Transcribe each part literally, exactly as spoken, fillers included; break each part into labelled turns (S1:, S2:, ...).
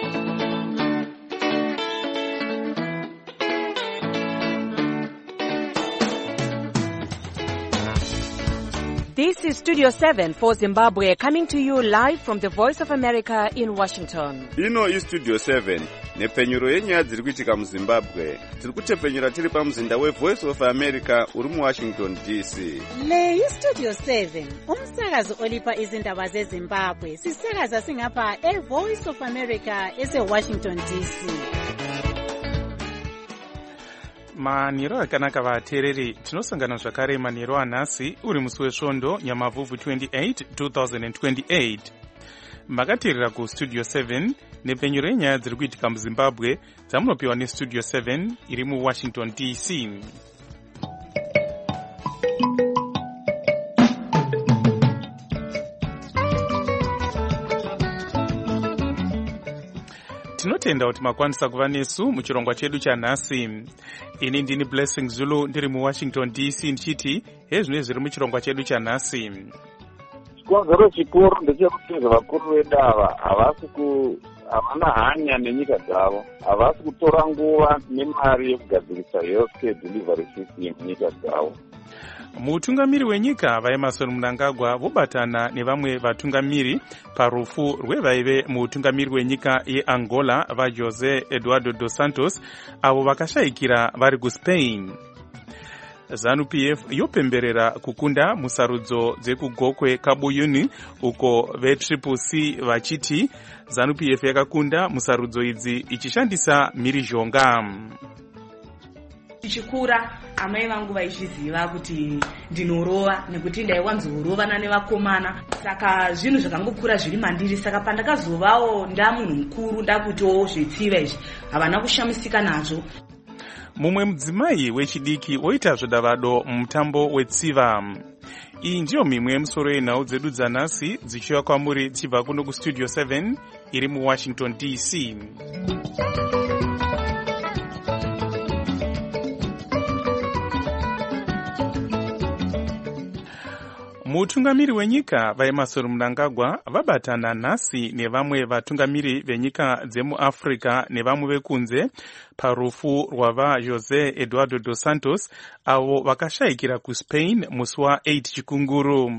S1: This is Studio seven for Zimbabwe, coming to you live from the Voice of America in Washington.
S2: Ino is Studio seven. Nepenyuro yenyaya dziri kuitika muZimbabwe. Tiri kutepenyura tiri pamuzinda weVoice of America uri muWashington D C.
S3: Le iStudio seven, umsakazo olipa izindaba zeZimbabwe. Sisakaza singapha eVoice of America eseWashington D C.
S4: manheru akanaka vateereri, tinosangana zvakare manheru anhasi uri musi wesvondo nyamavhuvhu twenty-eight two thousand twenty-eight. makateerera kustudio seven nepenyuro yenyaya dziri kuitika muZimbabwe dzamunopiwa nestudio seven iri muWashington D C. tinotenda kuti makwanisa kuva nesu muchirongwa chedu chanhasi. Ini ndini Blessing Zulu ndiri muWashington D C ndichiti hezvino zviri muchirongwa chedu chanhasi.
S5: Chikonzero chikuru ndechekuti vakuru vedu ava havasi ku havana hanya nenyika dzavo, havasi kutora nguva nemari yekugadzirisa healthcare delivery system munyika dzavo.
S4: Mutungamiri wenyika vaEmmerson Mnangagwa vobatana nevamwe vatungamiri parufu rwevaive mutungamiri wenyika yeAngola vaJosé Eduardo dos Santos avo vakashayikira vari kuSpain. ZANU-P F yopemberera kukunda musarudzo dzekugokwe kabuyuni uko veTriple C vachiti ZANU-P F yakakunda musarudzo idzi ichishandisa mhirizhonga.
S6: Tichikura amai vangu vaichiziva kuti ndinorova nekuti ndaiwanzorovana nevakomana, saka zvinhu zvakangokura zviri mandiri. Saka pandakazovawo ndamunhu mukuru ndakutiwo zvetsiva izvi havana kushamisika nazvo.
S4: Mumwe mudzimai wechidiki oita zvodavado mumutambo wetsiva. Iyi ndiyo mimwe yemusoro yenhau dzedu dzanhasi dzichiva kwamuri tichibva kuno kustudio seven iri muWashington D C. Mutungamiri wenyika vaEmmerson Mnangagwa vabatana nhasi nevamwe vatungamiri venyika dzemuAfrica nevamwe vekunze parufu rwava José Eduardo dos Santos avo vakashayikira kuSpain musi wa8 chikunguru.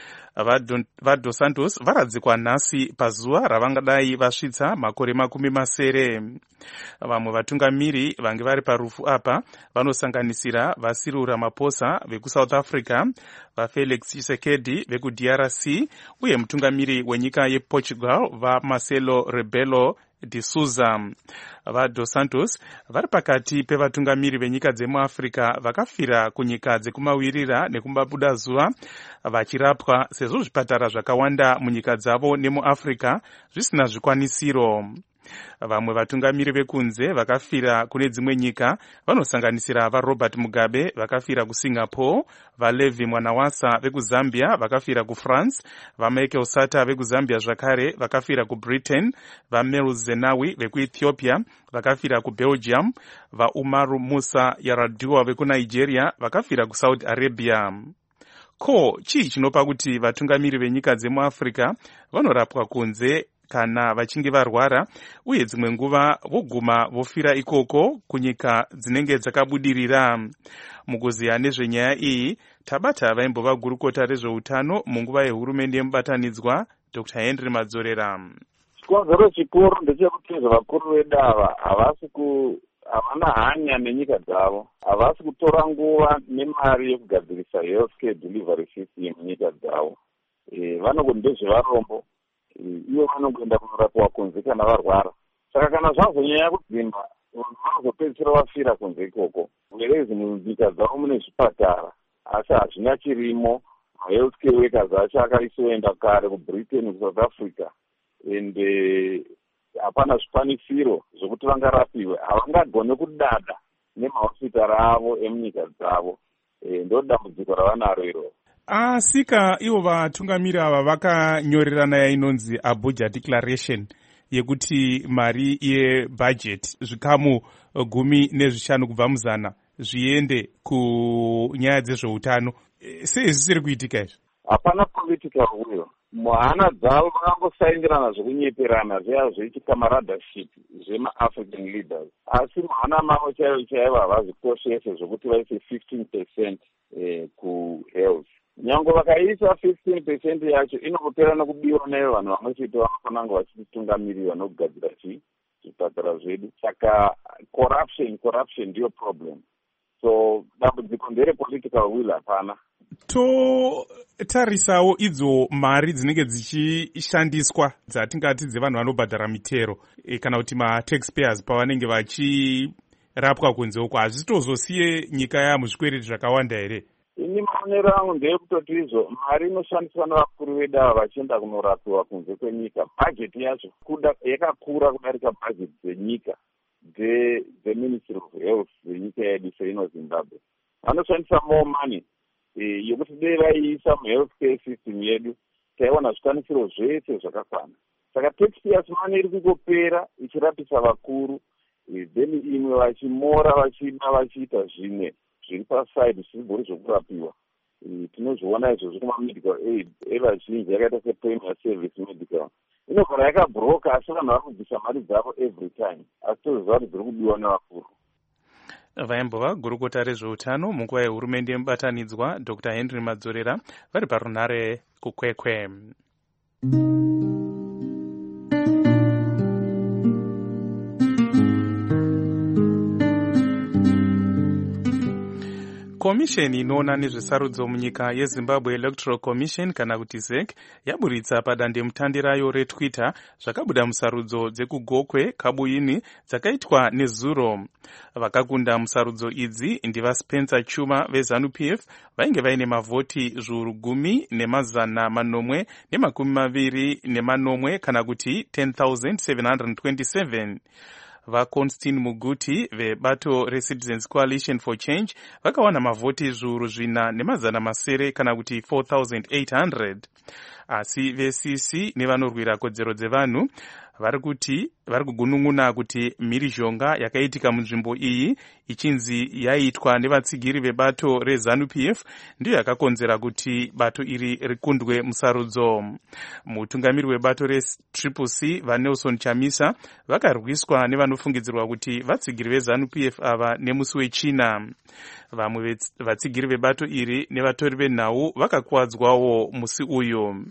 S4: VaDos Santos varadzikwa nhasi pazuva ravangadai vasvitsa makore makumi masere. Vamwe vatungamiri vange vari parufu apa vanosanganisira vaCyril Ramaphosa vekuSouth Africa, vaFelix Tshisekedi vekuD R C uye mutungamiri wenyika yePortugal vaMarcelo Rebelo de Sousa. VaDos Santos vari pakati pevatungamiri venyika dzemuAfrica vakafira kunyika dzekumawirira nekumabuda zuva vachirapwa sezvo zvipatara zvakawanda munyika dzavo nemuAfrica zvisina zvikwanisiro. Vamwe vatungamiri vekunze vakafira kune dzimwe nyika vanosanganisira vaRobert Mugabe vakafira kuSingapore, vaLevi Mwanawasa vekuZambia vakafira kuFrance, vaMichael Sata vekuZambia zvakare vakafira kuBritain, vaMeles Zenawi vekuEthiopia vakafira kuBelgium, vaUmaru Musa Yar'Adua vekuNigeria vakafira kuSaudi Arabia. Ko chii chinopa kuti vatungamiri venyika dzemuAfrica vanorapwa kunze kana vachinge varwara uye dzimwe nguva voguma vofira ikoko kunyika dzinenge dzakabudirira? Mukuziya nezvenyaya iyi tabata vaimbova gurukota rezveutano munguva yehurumende yemubatanidzwa Doctor Henry Madzorera.
S5: Chikonzero chikuru ndechekuti vakuru vedu ava havasi ku havana hanya nenyika dzavo, havasi kutora nguva nemari yekugadzirisa healthcare delivery system munyika dzavo. E, vanongoende zvevarombo iyo vanongoenda kunorapiwa kunze kana varwara. Saka kana zvazonyanya kudzimba vanozopedzisira vafira kunze ikoko. Whereas munyika dzavo mune zvipatara asi hazvina chirimo. Healthcare workers acho akaisiwenda kare kuBritain kuSouth Africa ende hapana zvikwanisiro zvokuti vangarapiwe. Havangagone kudada nemahosipitari avo emunyika dzavo. E, ndo dambudziko ravanaro iro.
S4: Asika ivo vatungamiri ava vakanyorerana yainonzi Abuja Declaration yekuti mari yebudget zvikamu gumi nezvishanu kubva muzana zviende kunyaya dzezveutano. Sei zvisiri kuitika izvi?
S5: Hapana political will. muhana dzavo vakangosaindirana zvekunyeperana zviya zvechikamaradhaship zvema-african leaders, asi muhana mavo chaivo chaivo havazvikoshese zvokuti vaise fifteen percent eh, kuhealth. Nyange vakaisa fifteen percent yacho inopera nokubiwa nayo vanhu vamwe chete vanofananga vachititungamirira nokugadzira chii zvipatara zvedu. Saka corruption corruption ndiyo problem. So dambudziko ndere political will hapana.
S4: Totarisawo idzo mari dzinenge dzichishandiswa dzatingati dzevanhu vanobhadhara mitero e, kana kuti ma-taxpayers pavanenge vachirapwa kunze uko, hazvitozosiye nyika yamuzvikwereti zvakawanda here?
S5: Ini maonero angu ndeyekutoti izvo mari inoshandiswa nevakuru vedu ava vachienda kunorapiwa kunze kwenyika, bhajeti yacho kuda yakakura kudarika bhajeti dzenyika dzeministry of health dzenyika yedu seino Zimbabwe. Vanoshandisa more money e, yokuti dei vaiisa muhealth care system yedu taiwana zvikwanisiro zvese zvakakwana. Saka taxpayers money iri kungopera ichirapisa vakuru e, then imwe vachimora vachida vachiita zvimwe zviri paside zvisibori zvokurapiwa. E, tinozviona izvozvo kuma-medical aid evazhinji yakaita se-premier service medical inogara yakabhuroka, asi vanhu vari kubvisa mari dzavo every time, asi toziva kuti dziri kudiwa nevakuru.
S4: Vaimbova gurukota rezveutano munguva yehurumende yemubatanidzwa Doctor Henry Madzorera vari parunare kukwekwe. Komisheni inoona nezvesarudzo munyika yeZimbabwe Electoral Commission kana kuti Z E C yaburitsa padandemutande rayo reTwitter zvakabuda musarudzo dzekugokwe Kabuyini dzakaitwa nezuro. Vakakunda musarudzo idzi ndiva Spencer Chuma veZANU-P F vainge vaine mavhoti zviuru gumi nemazana manomwe nemakumi maviri nemanomwe kana kuti ten thousand seven hundred twenty-seven. VaConstin Muguti vebato reCitizens Coalition for Change vakawana mavhoti zviuru zvina nemazana masere kana kuti four thousand eight hundred. Asi ve-C C nevanorwira kodzero dzevanhu vari kuti vari kugunun'una kuti mhirizhonga yakaitika munzvimbo iyi ichinzi yaitwa nevatsigiri vebato reZANU-P F ndiyo yakakonzera kuti bato iri rikundwe musarudzo. Mutungamiri webato re-Triple C vaNelson Chamisa vakarwiswa nevanofungidzirwa kuti vatsigiri veZANU-P F ava nemusi wechina. Vamwe vatsigiri vebato iri nevatori venhau vakakuwadzwawo musi uyu.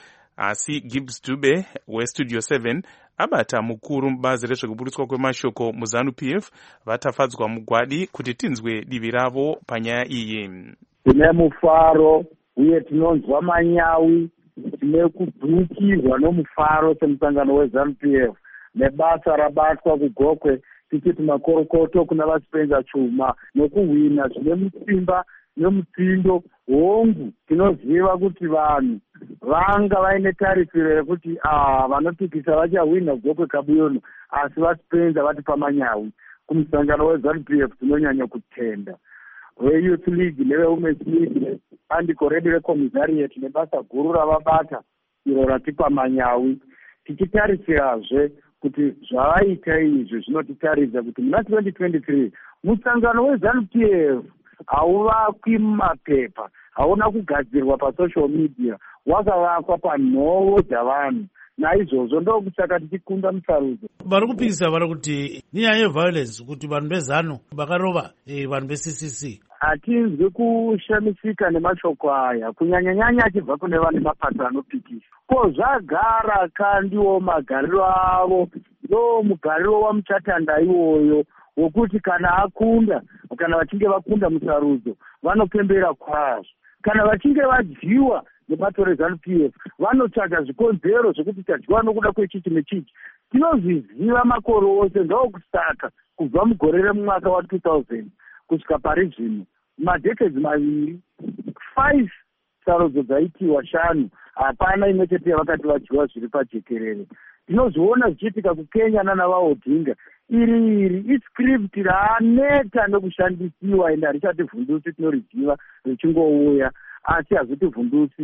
S4: Asi Gibbs Dube weStudio seven abata mukuru mubazi rezvekuburiswa kwemashoko muZANU-P F vatafadzwa mugwadi kuti tinzwe divi ravo panyaya iyi.
S7: Tine mufaro uye tinonzwa manyawi, tine kubhukirwa nomufaro semusangano weZANU-P F nebasa rabatwa kugokwe tichiti makorokoto kuna vaSpencer Chuma nokuhwina zvine musimba nemutsindo hongu. Tinoziva kuti vanhu vanga vaine tarisiro yekuti ah vanopikisa vachahwina kugokwe Kabuyini, asi vaSpencer vati pamanyawi. Kumusangano weZANU-P F tinonyanya kutenda. VeYouth League neveWomen's League bandiko redu recommissariat nebasa guru ravabata iro ratipa manyawi, tichitarisirazve kuti zvavaita izvi zvinotitaridza kuti muna twenty twenty-three musangano weZANU-P F hauvakwi mumapepa, hauna kugadzirwa pasocial media, wakavakwa panhoo dzavanhu. Naizvozvo ndokusaka tichikunda musarudzo.
S8: Vari kupikisa vari kuti nyaya yeviolence kuti vanhu vezano vakarova eh, vanhu ve-C C C.
S7: Hatinzwi kushamisika nemashoko aya kunyanya-nyanya achibva kune vane mapato anopikisa. Ko zvagara kandiwo magariro avo ndo mugariro wamuchatanda iwoyo wokuti kana akunda kana vachinge vakunda musarudzo vanopembera kwazvo. Kana vachinge vadyiwa nebato reZANU-P F vanotsvaga zvikonzero zvokuti tadyiwa nokuda kwechichi nechichi. Tinozviziva makore ose, ndokusaka kubva mugore remumwaka wa two thousand kusvika pari zvino madhekedzi maviri five sarudzo dzaitiwa shanu, hapana imwe chete yavakati vadyiwa zviri pajekerere. Tinozviona zvichiitika kuKenya nana vaOdinga. Iri iri iscript raaneta nekushandisiwa ende harichati vhundusi, tinoriziva richingouya asi hazviti vhundusi.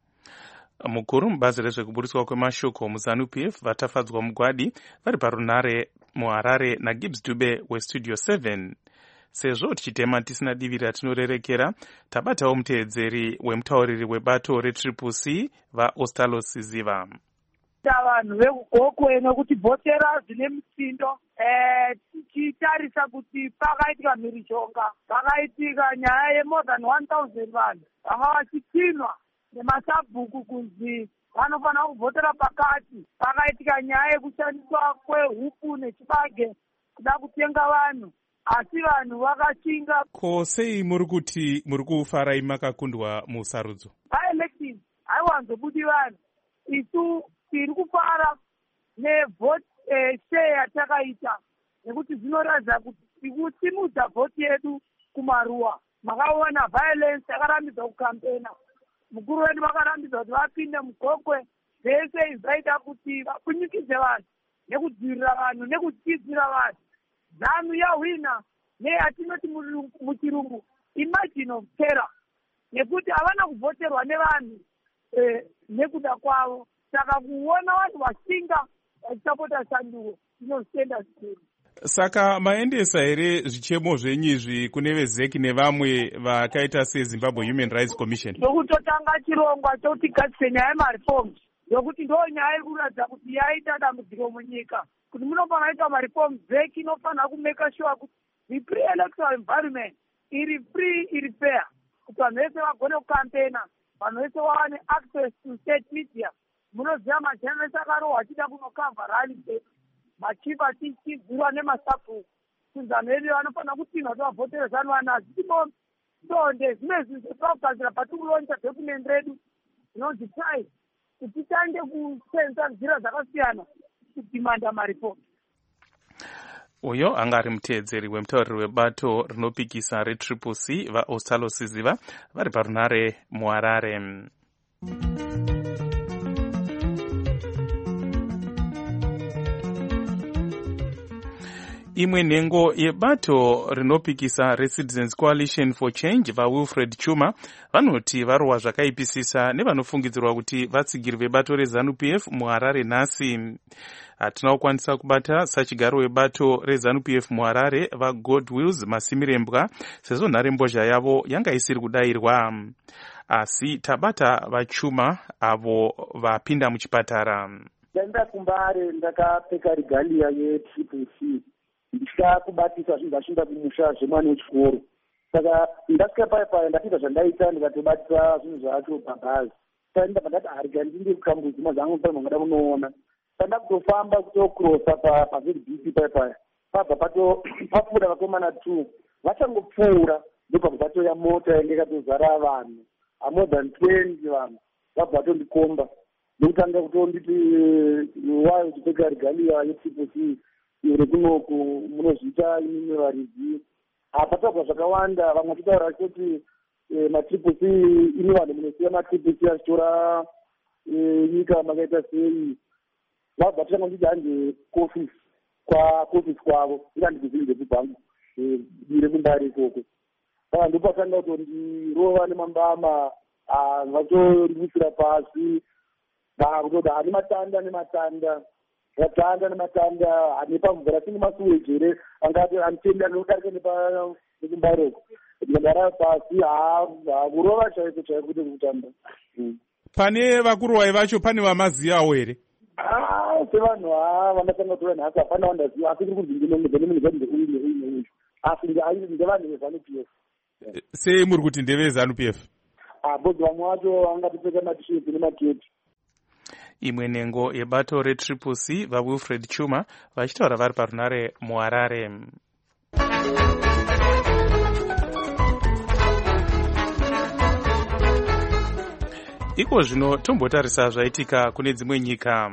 S4: Mukuru mubazi rezvekuburiswa kwemashoko muZANU-P F vatafadzwa mugwadi vari parunare muHarare naGibbs Dube weStudio seven. sezvo tichitema tisina divi ratinorerekera, tabatawo muteedzeri wemutauriri webato retriple C vaostalo siziva.
S9: Vanhu vekugokwe nokuti bhotera zvine musindo tichitarisa kuti pakaitika mhirizhonga, pakaitika nyaya yemore than one thousand vanhu vanga vachipinwa nemasabhuku kunzi vanofanira kuvhotera pakati. Pakaitika nyaya yekushandiswa kwehupu nechibage kuda kutenga vanhu, asi vanhu vakashinga.
S4: Ko sei muri kuti muri kufarai makakundwa musarudzo?
S9: Paelection haiwanzobudi vanhu. Isu tiri kufara nevhoti share yatakaita nekuti zvinoratidza kuti kusimudza vhoti yedu kumaruwa. Makaona violence yakarambidzwa kukampena. Mukuru wedu vakarambidza kuti vapinde mugokwe, zvese izvaita kuti vapunyikidze vanhu nekudzivirira vanhu nekutidzira vanhu. Zanu yahwina neyatinoti muchirungu imagine of terror, nekuti havana kuvhoterwa nevanhu nekuda kwavo. Saka kuona vanhu vashinga vachisapota sanduko inostenda zvikuru.
S4: Saka maendesa here zvichemo zvenyu izvi kune vezeki nevamwe vakaita seZimbabwe Human Rights Commission?
S9: Ndokutotanga chirongwa chokutigadzise nyaya yemareforms, ndokuti ndo nyaya iri kuratidza kuti yaita dambudziko munyika, kuti munofanira kuita mareforms. Zeki inofanira kumeka sure kuti the pre-electoral environment iri free, iri fair, kuti vanhu vese vagone kukampena, vanhu vese vawane access to state media. Munoziva majournalist akarohwa achida kunokavha rally day, machipa achidzirwa nemasabhuku, kunzi vanhu vedu vanofanira kupinwa kuti vavhotere zanu vanazi. Ndonde zvimwe zvinhu zvatakugadzira patikulonja document redu rinonzi try kuti titange kusenza nzira dzakasiyana kudhimanda mariposi.
S4: Uyo anga ari muteedzeri wemutauriri webato rinopikisa retriple C vaostalo siziva vari parunare muHarare. Imwe nhengo yebato rinopikisa reCitizens Coalition for Change vaWilfred Chuma vanoti varohwa zvakaipisisa nevanofungidzirwa kuti vatsigiri vebato reZANU P F muHarare nhasi. Hatina kukwanisa kubata sachigaro webato reZANU P F muHarare vaGodwills Masimirembwa sezvo nharembozha yavo yanga isiri kudayirwa, asi tabata vaChuma avo vapinda muchipatara.
S10: Ndaenda kuMbare ndakapfeka regalia yetriple C ndichida kubatisa zvinhu zvashinda kumusha zvemwana wechikoro. Saka ndasvika paya paya ndaita zvandaita ndikatobatisa zvinhu zvacho pabhazi. Saka ndabva ndati harika ndindi kukambuzi mazangu pano ngada kunoona. Saka ndakutofamba kutokurosa pavhidhibhisi paya paya. Pabva papfuura vakomana two vachangopfuura ndobva patoya mota yange ikatozara vanhu more than twenty vanhu vabva vatondikomba ndokutanga kutonditi wai uchipfeka regalia yetriple C iri kunoku munozviita imimi varidzi. Hapatagwa zvakawanda, vamwe vachitaura kuti matriple C ine vanhu munosiya matriple C achitora nyika makaita sei. Vabva tanga nditi hande kuofisi kwaofisi kwavo ikandivizinze bhangu dire kuMbare ikoko. Saka ndopatanga kutondirova nemambama vatoriwisira pasi vakutoda ane matanda nematanda vatanda nematanda ane pamvura singe masuweji here angati anitenda nokudarika nekumBare uko ndagara pasi hakurova chaiko chaiko kuti kutamba.
S4: Pane vakurovai vacho pane vamaziyawo here?
S10: Sevanhu haa vandatanga kutora nhasi hapana vandaziva, asi kuri kunzi uyu asi ndevanhu veZANU P F.
S4: Sei muri kuti ndeveZANU P F?
S10: Bhodzi vamwe vacho vangatipfeka matisheti nemaketi.
S4: Imwe nhengo yebato retriple C vaWilfred Chuma vachitaura vari parunare muHarare. Iko zvino tombotarisa zvaitika kune dzimwe nyika.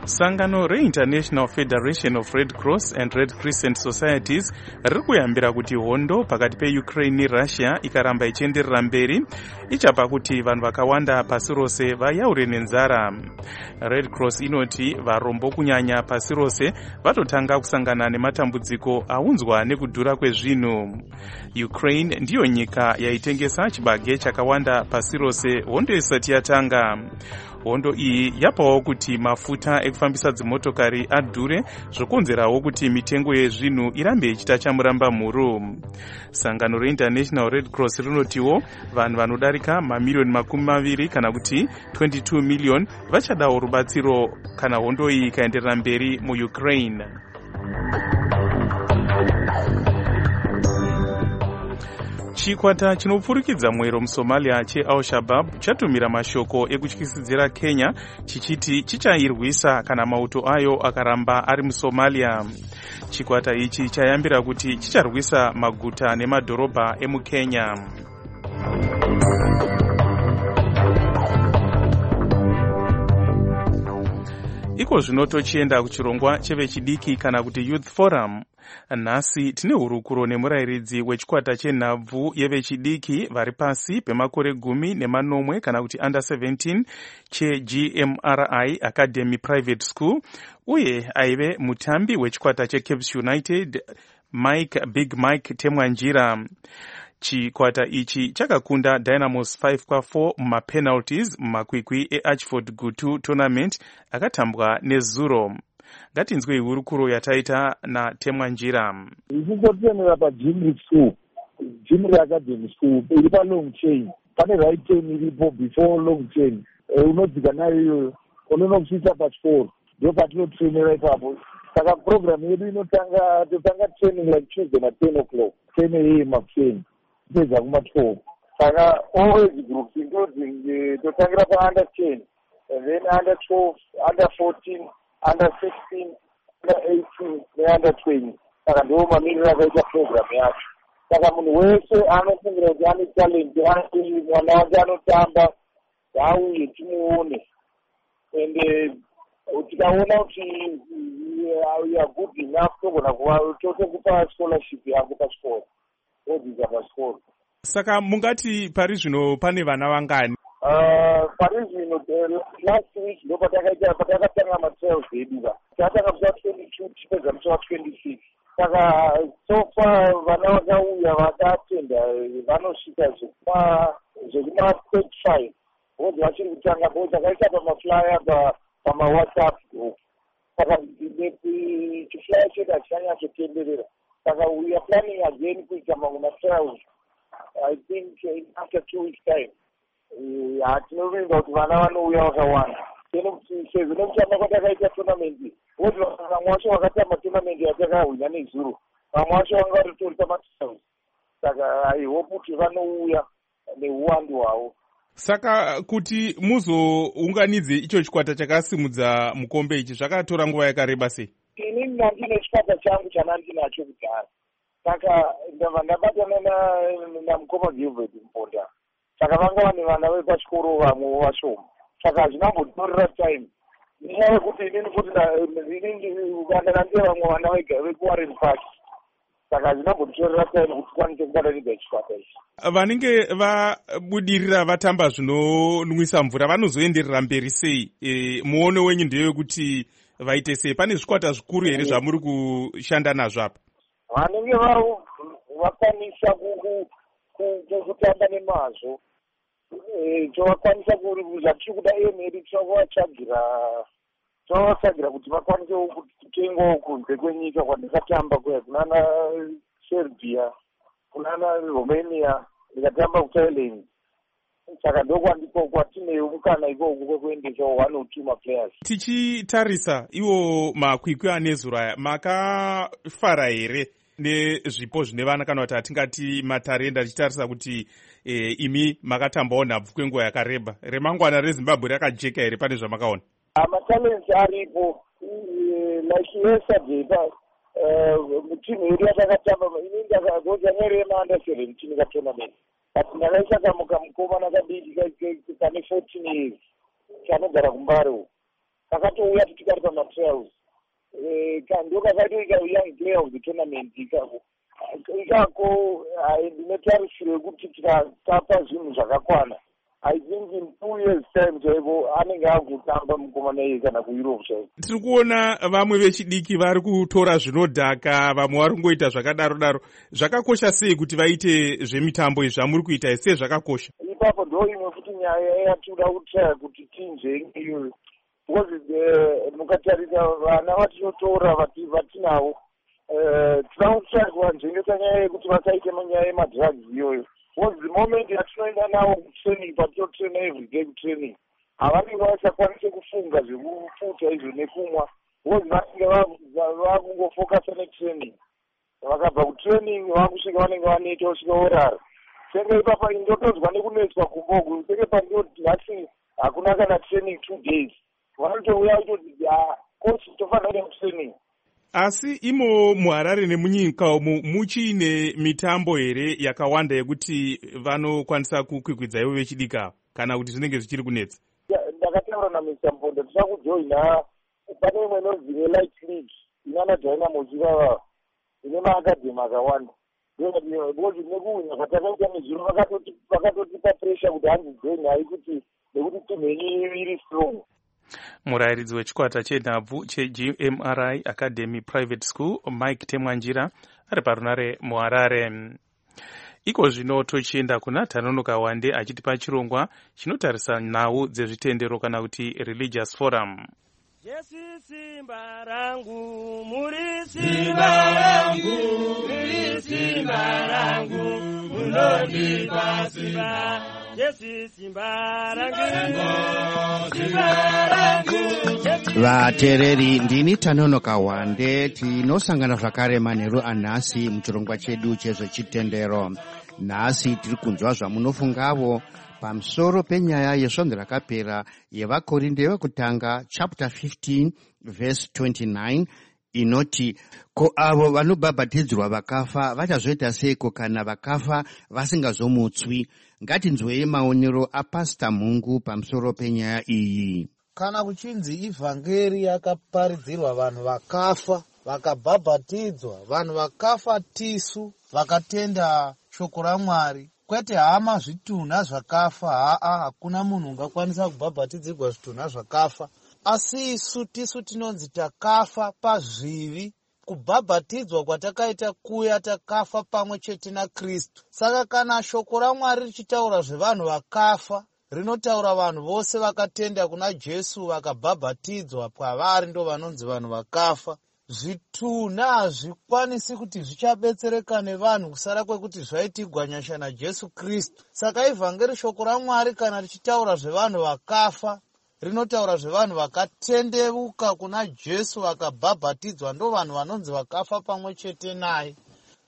S4: Sangano re-International Federation of Red Cross and Red Crescent Societies riri kuyambira kuti hondo pakati pe-Ukraine neRussia ikaramba ichienderera mberi ichapa kuti vanhu vakawanda pasi rose vayaure nenzara. Red Cross inoti varombo kunyanya pasi rose vatotanga kusangana nematambudziko aunzwa nekudhura kwezvinhu. Ukraine ndiyo nyika yaitengesa chibage chakawanda pasi rose hondo isati yatanga. Hondo iyi yapawo kuti mafuta ekufambisa dzimotokari adhure zvokonzerawo kuti mitengo yezvinhu irambe ichita chamuramba mhuru. Sangano reInternational Red Cross rinotiwo vanhu vanodarika mamiliyoni makumi maviri kana kuti twenty-two million vachadawo rubatsiro kana hondo iyi ikaenderera mberi muUkraine. Chikwata chinopfurikidza mwero muSomalia cheAl-Shabaab chatumira mashoko ekutyisidzira Kenya chichiti chichairwisa kana mauto ayo akaramba ari muSomalia. Chikwata ichi chayambira kuti chicharwisa maguta nemadhorobha emuKenya. Iko zvino tochienda kuchirongwa chevechidiki kana kuti Youth Forum. Nhasi tine hurukuro nemurairidzi wechikwata chenhabvu yevechidiki vari pasi pemakore gumi nemanomwe kana kuti under seventeen cheG M R I Academy Private School uye aive mutambi wechikwata cheCaps United Mike Big Mike Temwanjira. Chikwata ichi chakakunda Dynamos five kwa four mumapenalties mumakwikwi eAchford Gutu tournament akatambwa nezuro. Ngatinzwe hurukuro yataita naTemwanjira.
S7: Ichizotemera paJimri School, Jimri Academy School, iri paLong Chain. Pane right chain iripo before Long Chain. Unodzika nayo iyoyo, unonokusvitsa pachikoro. Ndio patinotrainera ipapo. Saka program yedu inotanga totanga training like Tuesday na ten o'clock. ten a m makuseni. Kupedza kuma twelve. Saka all age groups including totangira pa under ten, and then under twelve, under fourteen, under sixteen, under eighteen, under twenty. Saka ndio mamirira akaita program yacho. Saka munhu wese anofungira kuti ane talent, ane mwana wake anotamba, ngauye timuone. And tikaona kuti you are good enough togona totokupa scholarship yako pachikoro. Odzidzisa pachikoro.
S4: Saka mungati pari zvino pane vana vangani?
S7: Uh, pari zvino last week ndo patakaita patakatanga ma-trials edu ka. Tatanga kuva twenty-two tipedza muchava twenty-six. Saka so far vana vakauya vakatenda vanosvika zvekuma zvekuma thirty-five. Vozi vachiri kutanga bo takaisa pamaflyer pama-WhatsApp group. Saka chiflyer chedu hachichanyatsotendерera. Saka we are planning again kuita mamwe ma-trials. I think uh, after two weeks time. Tinovinga kuti vana vanouya vakawanda. Zvinokutamba kwatakaita tournament. Voti vamwe vacho vakatamba tournament yatakahwina nezuro. Vamwe vacho vanga vatori pama-trials. Saka I hope kuti vanouya neuwandu hwavo.
S4: Saka kuti muzounganidze icho chikwata chakasimudza mukombe ichi zvakatora nguva yakareba sei?
S7: Inini ndine chikwata changu chanandinacho kudhara. Saka ndabva ndabatana namukoma Gilbert Mponda. Saka vanga vane vana vepachikoro vamwe vashoma. Saka hazvinambotorera time. Nenyaya yekuti inini kuti ndandana ndiye vamwe vana vekuWarren Park. Saka hazvinambotorera time kuti tikwanise kubatanidza chikwata ichi.
S4: Vanenge vabudirira vatamba zvinonwisa mvura vanozoenderera mberi sei? E, muono wenyu ndewekuti vaite sei? Pane zvikwata zvikuru here zvamuri kushanda nazvo apa?
S7: Vanenge vakwanisa kutamba nemazvo. Tovakwanisa zvatiri kuda emeri tovatsvagira tovatsvagira kuti vakwanise kutengawo kunze kwenyika kwandakatamba kuya kunana Serbia, kunana Romania, ndikatamba kuThailand. Saka ndokwandiko kwatine mukana ikoko kwekuendesa one or two maplayers.
S4: Tichitarisa iwo makwikwi anezuro aya makafara here nezvipo zvine vana kana kuti atingati matarenda tichitarisa kuti e, imi makatambawo nhabvu kwenguva yakareba. Remangwana reZimbabwe rakajeka here pane zvamakaona?
S7: Matalents aripo like yesterday timu yedu yatakatamba ini ndakagoza nerema under seventeen katournament. But ndakaisa kamuka mukomana kadiki kane fourteen years kanogara kuMbare.
S10: kakatouya titikari pamatrials ndo kakatoita young player of the tournament ikako ikako ndinetarisiro yekuti tikatapa zvinhu zvakakwana I think in two years time chaivo anenge agutamba mukomana iye kana kueurope chaivo.
S4: Tiri kuona vamwe vechidiki vari kutora zvinodhaka, vamwe vari kungoita zvakadaro daro. Zvakakosha sei kuti vaite zvemitambo izvi zvamuri kuita, sei zvakakosha?
S10: Ipapo ndo imwe kuti nyaya yatinoda kutraya kuti tinje iyoyo. Because mukatarisa vana vatinotora vatinavo tinoda kutraya kuvanzvengesa nyaya yekuti vasaite manyaya yemadrugs iyoyo. Was the moment yatinoenda navo kutraining patinotraina every day kutraining havanenge vasakwanise kufunga zvekufuta izvo nekumwa because vanenge vakungofokasa netraining vakabva kutraining vakusvika vanenge vaneta usvika vorara senge ipapa indotozwa nekunetswa kumbogu senge pandoti nhasi hakuna kana training two days vanotouya kutoti kosi tofanira kutraining.
S4: Asi imo muHarare nemunyika umu muchine mitambo here yakawanda yekuti vanokwanisa kukwikwidza ivo vechidika kana kuti zvinenge zvichiri kunetsa?
S10: Ndakataura naMr Mponda tisa kujoina pane imwe inonzi Light League inana Dynamo chivava ine maakadhemi akawanda because nekuwina kwatakaita nezviro vakatotipa pressure kuti handijoina haikuti nekuti timu yenyu iri strong.
S4: Murairidzi wechikwata chenhabvu cheG M R I Academy Private School Mike Temwanjira ari parunare muHarare. Iko zvino tochienda kuna Tanonoka Wande achitipa chirongwa chinotarisa nhau dzezvitendero kana kuti Religious Forum.
S11: Jesu simba rangu, muri simba rangu, muri simba rangu, munondipa simba.
S12: Vatereri, ndini Tanonoka Wande, tinosangana zvakare manheru anhasi muchirongwa chedu chezvechitendero. Nhasi tiri kunzwa zvamunofungavo pamusoro penyaya yesvondo rakapera yevakorinde vekutanga chapter fifteen verse twenty-nine inoti, ko avo vanobhabhatidzwa vakafa vachazoita seiko kana vakafa vasingazomutswi? Ngatinzwei maonero aPastor Mungu pamusoro penyaya iyi.
S8: Kana kuchinzi ivhangeri yakaparidzirwa vanhu vakafa vakabhabhatidzwa, vanhu vakafa tisu vakatenda shoko raMwari, kwete hama zvitunha zvakafa. Haa, hakuna munhu ungakwanisa kubhabhatidzirwa zvitunha zvakafa, asi isu tisu tinonzi takafa pazvivi. Kubhabhatidzwa kwatakaita kuya takafa pamwe chete naKristu. Saka kana shoko raMwari richitaura zvevanhu vakafa, rinotaura vanhu vose vakatenda kuna Jesu vakabhabhatidzwa kwavari ndo vanonzi vanhu vakafa. Zvitunha hazvikwanisi kuti zvichabetsereka nevanhu kusara kwekuti zvaitigwa nyasha naJesu Kristu. Saka ivhangeri shoko raMwari kana richitaura zvevanhu vakafa, rinotaura zvevanhu vakatendeuka kuna Jesu vakabhabhatidzwa ndo vanhu vanonzi vakafa pamwe chete naye.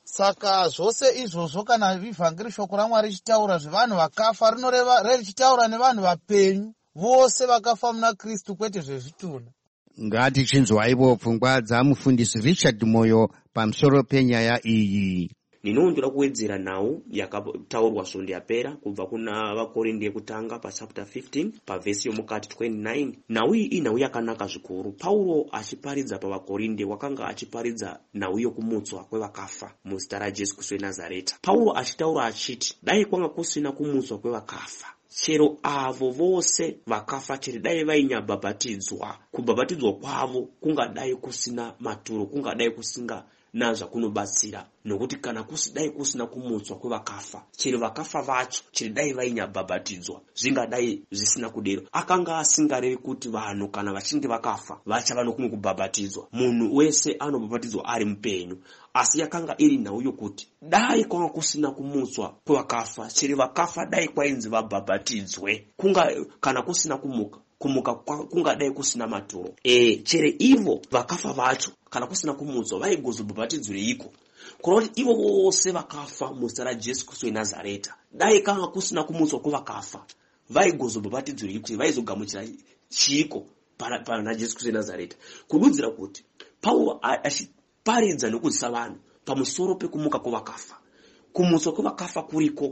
S8: Saka zvose izvozvo kana ivhangeri shoko raMwari richitaura zvevanhu vakafa, rinoreva richitaura nevanhu vapenyu vose vakafa muna Kristu, kwete zvezvitunha.
S12: Ngatichinzwaivo pfungwa dzamufundisi Richard Moyo pamusoro penyaya iyi.
S13: Nino ndoda kuwedzera nhau yakataurwa svondo yapera kubva kuna vakorinde yekutanga pa chapter fifteen pa verse yomukati twenty-nine. Nhau iyi inhau yakanaka zvikuru. Paulo achiparidza pa vakorinde wakanga achiparidza nhau yokumutswa kwevakafa muzita raJesu Kristu weNazareta. Paulo achitaura achiti, dai kwanga kusina kumutswa kwevakafa, chero avo vose vakafa chero dai vainyabhabhatidzwa, kubhabhatidzwa kwavo kungadai kusina maturo, kungadai kusinga nazva kunobatsira, nokuti kana kusidai kusina kumutswa kwevakafa, chero vakafa vacho chero dai vainyabhabhatidzwa zvingadai zvisina kudero. Akanga asingarevi kuti vanhu kana vachinge vakafa vachava nokumwe kubhabhatidzwa. Munhu wese anobhabhatidzwa ari mupenyu, asi yakanga iri nhau yokuti dai kwanga kusina kumutswa kwevakafa, chero vakafa dai kwainzi vabhabhatidzwe, kunga kana kusina kumuka kumuka kungadai kusina maturo. E, chere ivo vakafa vacho kana kusina kumutswa vaigozobhabhatidzweiko? Kureva kuti ivo vose vakafa muzita raJesu Kristu weNazareta, dai kanga kusina kumutswa kwevakafa vaigozobhabhatidzweiko? Vaizogamuchira chiko pana pana Jesu Kristu weNazareta. Kududzira kuti Paulo achiparidza nokudzisa vanhu pamusoro pekumuka kwevakafa. Kumutswa kwevakafa kuriko,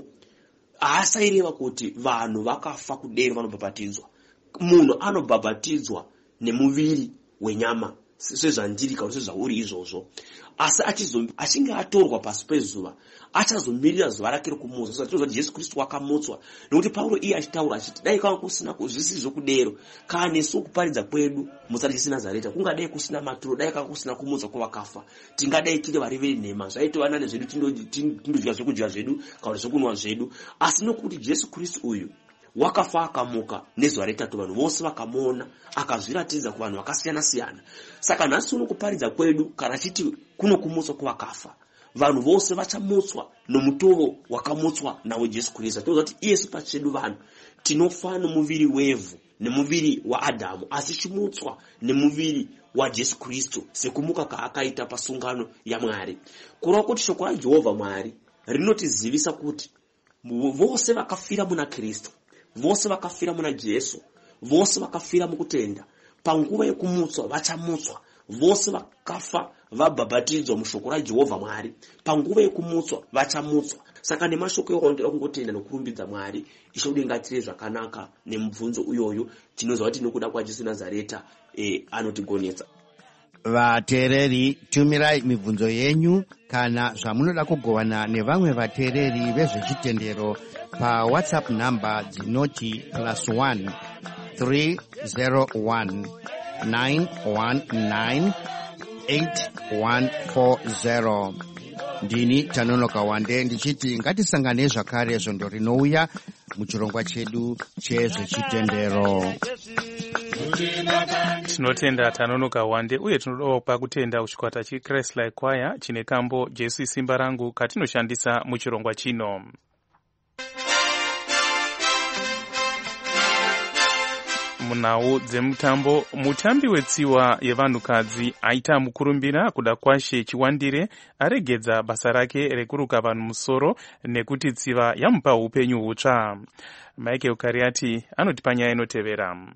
S13: asaireva kuti vanhu vakafa kudero vanobhabhatidzwa. Munhu anobhabhatidzwa nemuviri wenyama sezvandiri kana sezvauri izvozvo, asi achinge atorwa pasi pezuva achazomirira zuva rake rokumutswa. Saka tinoziva kuti Jesu Kristu wakamutswa, nekuti Pauro iye achitaura achiti dai kanga kusina zvisizvo kudero kana nesu kuparidza kwedu muzita raJesu Nazareta kungadai kusina maturo, dai kanga kusina kumutswa kwavakafa, tingadai tiri vari venhema, zvaitova nane zvedu tindodya zvokudya zvedu kana zvokunwa zvedu. Asi nokuti Jesu Kristu uyu wakafa akamuka nezuva retatu, vanhu vose vakamuona, akazviratidza kuvanhu vakasiyana siyana. Saka nhasi uno kuparidza kwedu kana chiti kuno kumutswa kwavakafa, vanhu vose vachamutswa nomutoo wakamutswa nawo Jesu Kristu. Tinoziva kuti isu pachedu vanhu tinofa nomuviri wevhu nemuviri waAdhamu, asi chimutswa nemuviri waJesu Kristu sekumuka kaakaita pasungano yaMwari. Kureva kuti shoko raJehovha Mwari rinotizivisa kuti vose vakafira muna Kristu, vose vakafira muna Jesu, vose vakafira mukutenda, panguva yekumutswa vachamutswa. Vose vakafa vabhabhatidzwa mushoko raJehovha Mwari, panguva yekumutswa vachamutswa. Saka nemashoko ewaondera kungotenda nokurumbidza Mwari, Ishe udengatire zvakanaka nemubvunzo uyoyo. Tinoziva kuti nokuda kwaJesu Nazareta eh, anotigonetsa.
S12: Vateereri, tumirai mibvunzo yenyu kana zvamunoda kugovana nevamwe vateereri vezvechitendero pa WhatsApp namba dzinoti plus one three zero one nine one nine eight one four zero. Ndini Tanonoka Wande ndichiti ngatisangane zvakare zvondo rinouya muchirongwa chedu chezvechitendero.
S4: Tinotenda Tanonoka Wande uye tinodawo pakutenda kuchikwata cheChrist-like Choir chine kambo Jesu simba rangu katinoshandisa muchirongwa chino. Munhau dzemutambo, mutambi wetsiwa yevanhukadzi aita mukurumbira kuda kwashe Chiwandire aregedza basa rake rekuruka vanhu musoro nekuti tsiva yamupa upenyu hutsva. Michael Kariati anoti panyaya inotevera.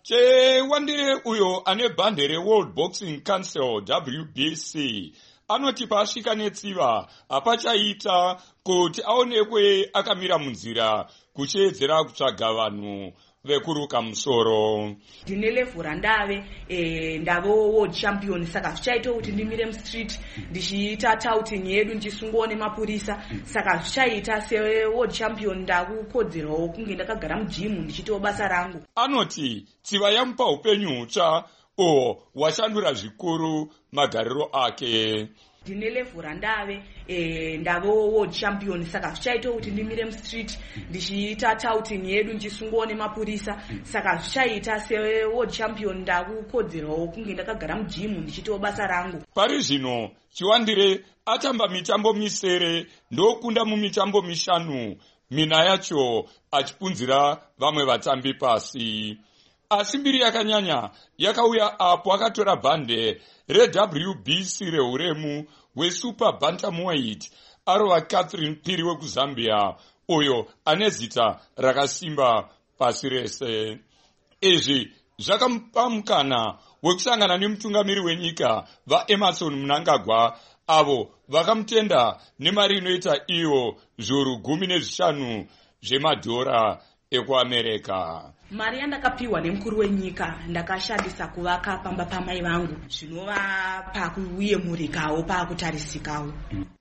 S14: Chiwandire uyo ane bhande reWorld Boxing Council W B C anoti pasvika netsiva apachaita kuti aonekwe akamira munzira kuchiedzera kutsvaga vanhu vekuruka musoro.
S6: Ndine level randave eh, ndavo world champion, saka zvichaita kuti ndimire mustreet ndichiita touting yedu ndichisungwa nemapurisa. Saka zvichaita se world champion ndakukodzerawo kunge ndakagara mujimu ndichitawo basa rangu.
S14: Anoti tsiva yamupa upenyu hutsva o washandura zvikuru magariro ake.
S6: Ndine level randave eh, ndavo world champion, saka zvichaita kuti ndimire mustreet ndichiita touting yedu ndichisungwa nemapurisa. Saka zvichaita se world champion ndakukodzerawo kunge ndakagara mujimu ndichitawo basa rangu.
S14: Pari zvino Chiwandire atamba mitambo misere ndokunda mumitambo mishanu, mina yacho achipunzira vamwe vatambi pasi. Asi mbiri yakanyanya yakauya apo akatora bhande reW B C reuremu weSuper Bantamweight arova Catherine Piri wekuzambia, uyo ane zita rakasimba pasi rese. Izvi zvakamupa mukana wekusangana nemutungamiri wenyika vaEmerson Mnangagwa, avo vakamutenda nemari inoita iyo zviuru gumi nezvishanu zvemadhora ekuAmerika.
S6: Mari yandakapiwa nemukuru wenyika ndakashandisa kuvaka pamba pamai vangu, zvinova pakuyemurikawo pakutarisikawo.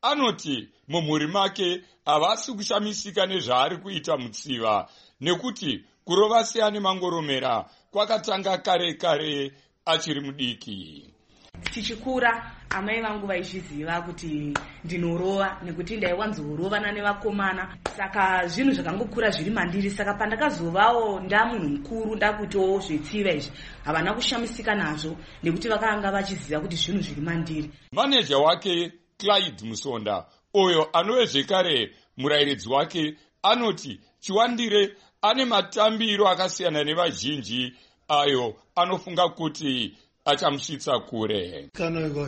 S14: Anoti mumhuri make havasi kushamisika nezvaari kuita mutsiva, nekuti kurova seane mangoromera kwakatanga kare kare achiri mudiki.
S6: Tichikura amai vangu vaizviziva kuti ndinorova nekuti ndaiwanzorovana nevakomana, saka zvinhu zvakangokura zviri mandiri. Saka pandakazovawo ndamunhu mukuru ndakuitawo zvetsiva izvi havana kushamisika nazvo nekuti vakanga vachiziva kuti zvinhu zviri mandiri.
S14: Maneja wake Clyde Musonda, uyo anove zvekare murayiridzi wake, anoti Chiwandire ane matambiro akasiyana nevazhinji ayo anofunga kuti achamusvitsa kure.
S15: Kanoigo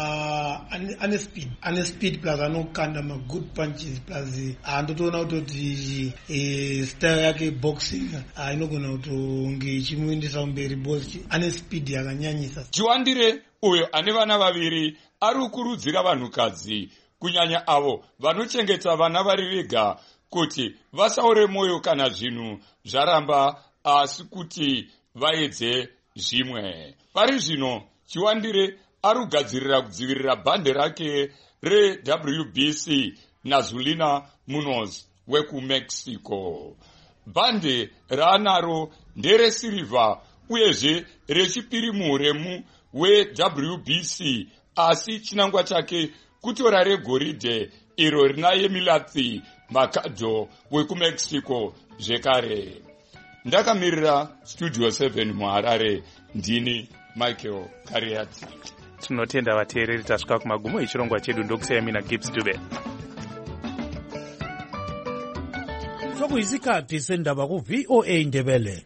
S15: uh ane speed ane speed plus anokanda ma good punches plus andotoona kuti eh style yake boxing uh, inogona kutonge ichimuendesa mberi boss. Ane speed yakanyanyisa.
S14: Chiwandire uyo ane vana vaviri ari kukurudzira vanhukadzi kunyanya avo vanochengeta vana vari vega kuti vasaure moyo kana zvinhu zvaramba, asi kuti vaedze zvimwe. Pari zvino Chiwandire ari kugadzirira kudzivirira bhande rake re-W B C naZulina Munoz wekumexico. Bhande raanaro nderesirivha uyezve rechipiri muhuremu we-W B C, asi chinangwa chake kutora regoridhe iro rinaye Milathi Mercado wekumexico zvekare. Ndakamirira Studio seven muHarare, ndini Michael Kariati.
S4: Tinotenda vateereri tasvika kumagumo echirongwa chedu. Ndokusiyai mina Gibbs Dube.
S16: Sokuyisikhathi sendaba ku V O A Ndebele.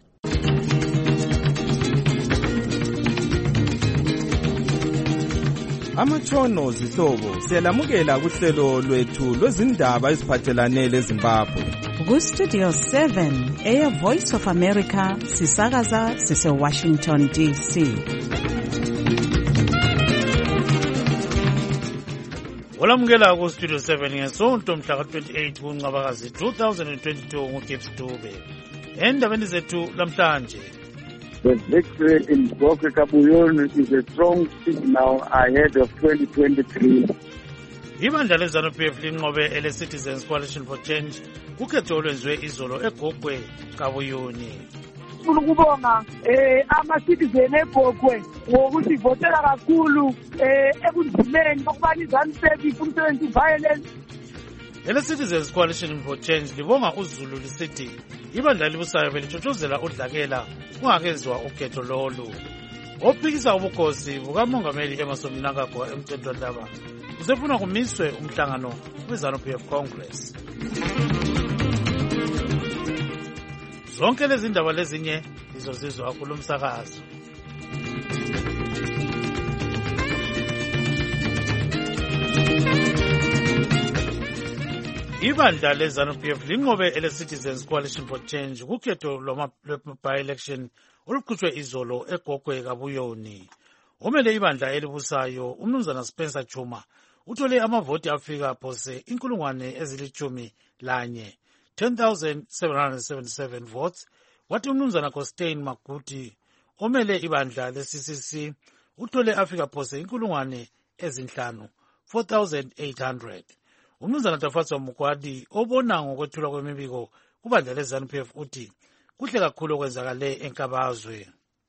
S17: Amatshono zihlobo siyalamukela kuhlelo lwethu lwezindaba eziphathelane leZimbabwe.
S18: Ku Studio seven eya Voice of America sisakaza sise Washington D C.
S16: Olamukela ku Studio seven ngesonto mhla ka twenty-eight kuNcwabakazi two thousand twenty-two nguGibbs Dube. Endabeni zethu lamhlanje.
S7: The victory in Gokwe Kabuyuni is a strong signal ahead of twenty twenty-three.
S16: Ibandla leZANU-P F linqobe ele Citizens Coalition for Change ukhetho olwenziwe izolo eGokwe Kabuyuni.
S9: Sifuna ukubonga eh ama-citizen eGokwe ngokuthi votela kakhulu eh ekuzimeni okubani iZANU-P F ifuna umsebenzi violence.
S16: Ele Citizens Coalition for Change libonga uZulu lisithi ibandla libusayo belitshotshozela udlakela kungakenziwa ukhetho lolu. Ophikisa ubukhosi bukamongameli Emmerson Mnangagwa eMthethwandaba usefuna kumiswe umhlangano weZANU-P F Congress. Zonke lezi ndaba lezinye izozizwa kulomsakazo. Ibandla leZANU-P F linqobe ele Citizens Coalition for Change kukhetho lwama-by-election oluqhutshwe izolo eGokwe Kabuyuni. Omele ibandla elibusayo umnumzana Spencer Chuma uthole amavoti afika phose inkulungwane ezilithumi lanye ten thousand seven hundred seventy-seven votes, wathi umnumzana Costain Maguti omele ibandla le-C C C uthole afika phose inkulungwane ezinhlanu four thousand eight hundred. Umnumzana Tafatso Mukwadi obona ngokwethulwa kwemibiko kubandla leZANU-P F uthi kuhle kakhulu okwenzakale enkabazwe.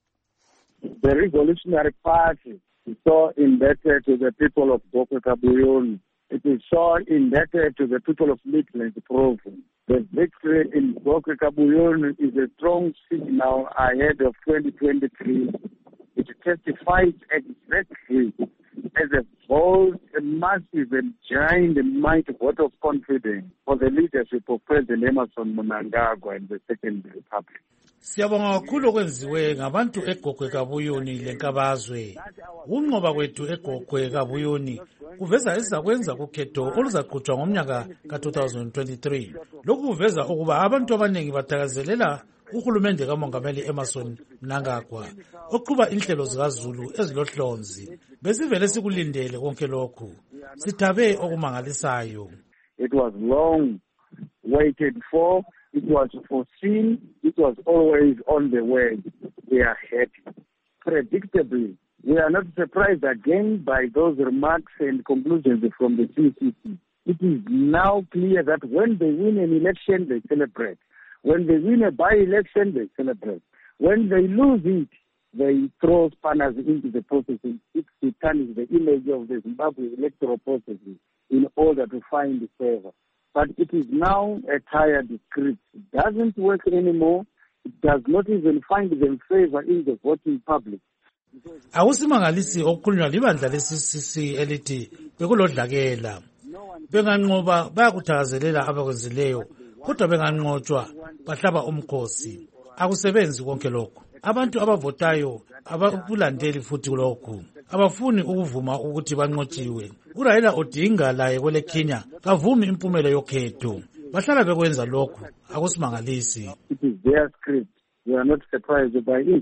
S7: The Revolutionary Party is so indebted to the people of Gokwe Kabuyuni. It is so indebted to the people of Midlands Province. The victory in Gokwe Kabuyuni is a strong signal ahead of twenty twenty-three. It testifies exactly as a bold, a massive and giant and mighty vote of confidence for the leadership of President Emmerson Mnangagwa in the Second Republic.
S16: Siyabonga kakhulu okwenziwe ngabantu eGokwe Kabuyuni lenkabazwe. Unqoba kwethu eGokwe Kabuyuni kuveza ezakwenza kukhetho oluzaqhutshwa ngomnyaka ka two thousand twenty-three. Lokhu kuveza ukuba abantu abaningi bathakazelela uhulumende kamongameli Emmerson Mnangagwa oqhuba inhlelo zikaZulu ezilohlonzi. Besivele sikulindele konke lokhu. Sithabe okumangalisayo.
S7: It was long waited for. It was foreseen. It was always on the way. We are happy. Predictably, we are not surprised again by those remarks and conclusions from the C C C. It is now clear that when they win an election, they celebrate. When they win a by-election, they celebrate. When they lose it, they throw spanners into the processes. It returns the image of the Zimbabwe electoral processes in order to find favor. But it is now a tired script. It doesn't work anymore. It does not even find them favor in the voting public.
S16: Awusimangalisi okukhulunywa libandla le-C C C elithi bekulodlakela. Benganqoba bayakuthakazelela abakwenzileyo, kodwa benganqotshwa bahlaba umkhosi. Akusebenzi konke lokhu. Abantu abavotayo abakulandeli futhi lokhu. Abafuni ukuvuma ukuthi banqotshiwe. URaila Odinga laye kwele Kenya kavumi impumela yokhetho. Bahlala bekwenza lokhu. Akusimangalisi.
S7: It is their script. We are not surprised by it.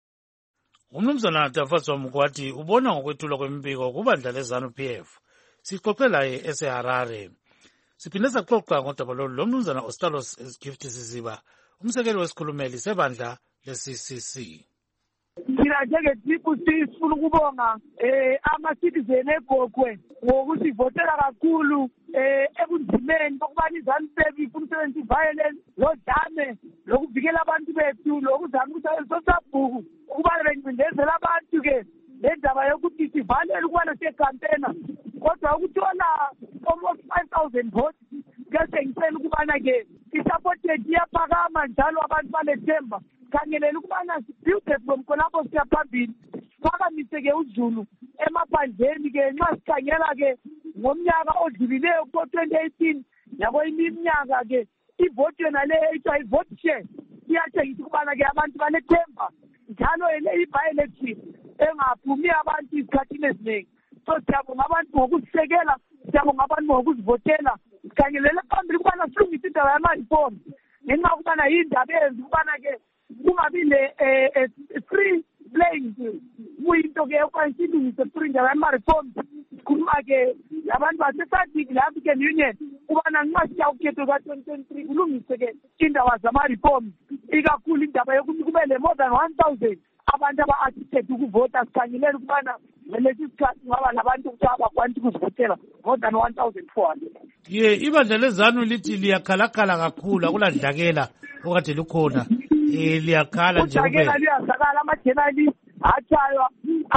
S16: Umnumzana Tafatso Mukwadi ubona ngokwethulwa kwemibiko kubandla leZANU-P F. Sixoxe laye eseHarare. Siphinde saxoxa ngodaba lolu lomnumzana Ostalos Gift Siziba, umsekeli wesikhulumeli sebandla le-C C C.
S9: Thina njenge-triple C sifuna ukubonga eh ama-citizen egogwe ngokusivotela kakhulu eh ebunzimeni bokubana iZANU-P F ifuna usebenza i-violence lodame lokuvikela abantu bethu lokuzama ukusebenzisa sabhuku ukubana bencindezela abantu-ke le ndaba yokuthi sivalele ukubana siyekampena kodwa ukuthola almost five thousand votes kese ngicela ukubana-ke i-supported iyaphakama njalo abantu balethemba khangelela ukubana sibude from khonapho siya phambili siphakamise-ke uZulu emaphandleni-ke nxa sikhangela-ke ngomnyaka odlulileyo ko-twenty eighteen yabo iminyaka-ke ivoti yona le ethiwa i-vote share iyatshengisa ukubana-ke abantu balethemba njalo le i-by-election engaphumi abantu isikhathini eziningi so siyabonga abantu ngokusisekela siyabonga abantu ngokuzivotela sikhangelele phambili ukubana silungise indaba yama-reform ngenxa ukubana yindaba eyenza ukubana-ke kungabi le-free playing kuyinto-ke okanye silungise free indaba yama-reform sikhuluma-ke labantu basesadiki le-African Union ukubana nxa siya ukhetho ka-twenty twenty-three kulungise-ke indaba zama-reform ikakhulu indaba yokuthi kube le more than one thousand abantu aba-assisted ukuvota sikhangelele ukubana ngalesi sikhathi ngaba labantu ukuthi abakwanti ukuzivotela more than one thousand four hundred.
S16: ye ibandla lezanu lithi liyakhalakhala kakhulu akuladlakela okade lukhona um liyakhala nje
S9: udlakela liyazakala amajenali atshaywa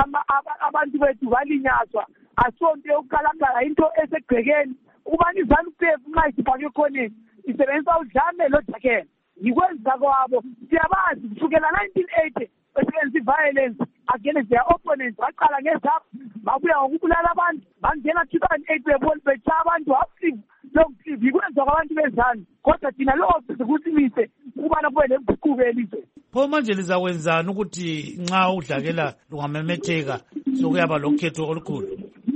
S9: abantu bethu balinyazwa asonto yokukhalakhala into esegcekeni ukubana iZANU-P F nxa isifake ekhoneni isebenzisa udlame lodlakela yikwenza kwabo siyabazi kusukela nineteen eighty besebenzisa i-violence against their opponents baqala ngezapho babuya ngokubulala abantu bangena two thousand eight bebona betshaya abantu haflive lokulive yikwenza kwabantu bezanu kodwa thina lokho sikusimise ukubana kube lemguquko elizweni.
S16: pho manje lizakwenzani ukuthi nxa udlakela lungamemetheka sokuyaba lokhetho olukhulu?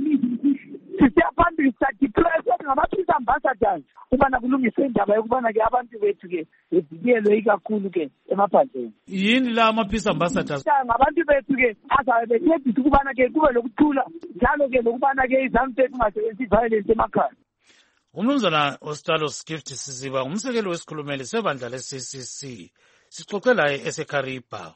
S9: sisiya phambili sadeploya sothi ngama-peace ambassadors ukubana kulungiswe indaba yokubana-ke abantu bethu-ke bevikelwe ikakhulu-ke emaphandleni.
S16: yini la ama-peace ambassadors?
S9: ngabantu bethu-ke azabe bethembisa ukubana-ke kube lokuthula njalo-ke lokubana-ke iZANU-P F ingasebenzisi i-violence emakhaya.
S16: umnumzana Ostalos Gift Siziba ngumsekeli wesikhulumeli sebandla le-C C C sixoxe laye eseKariba.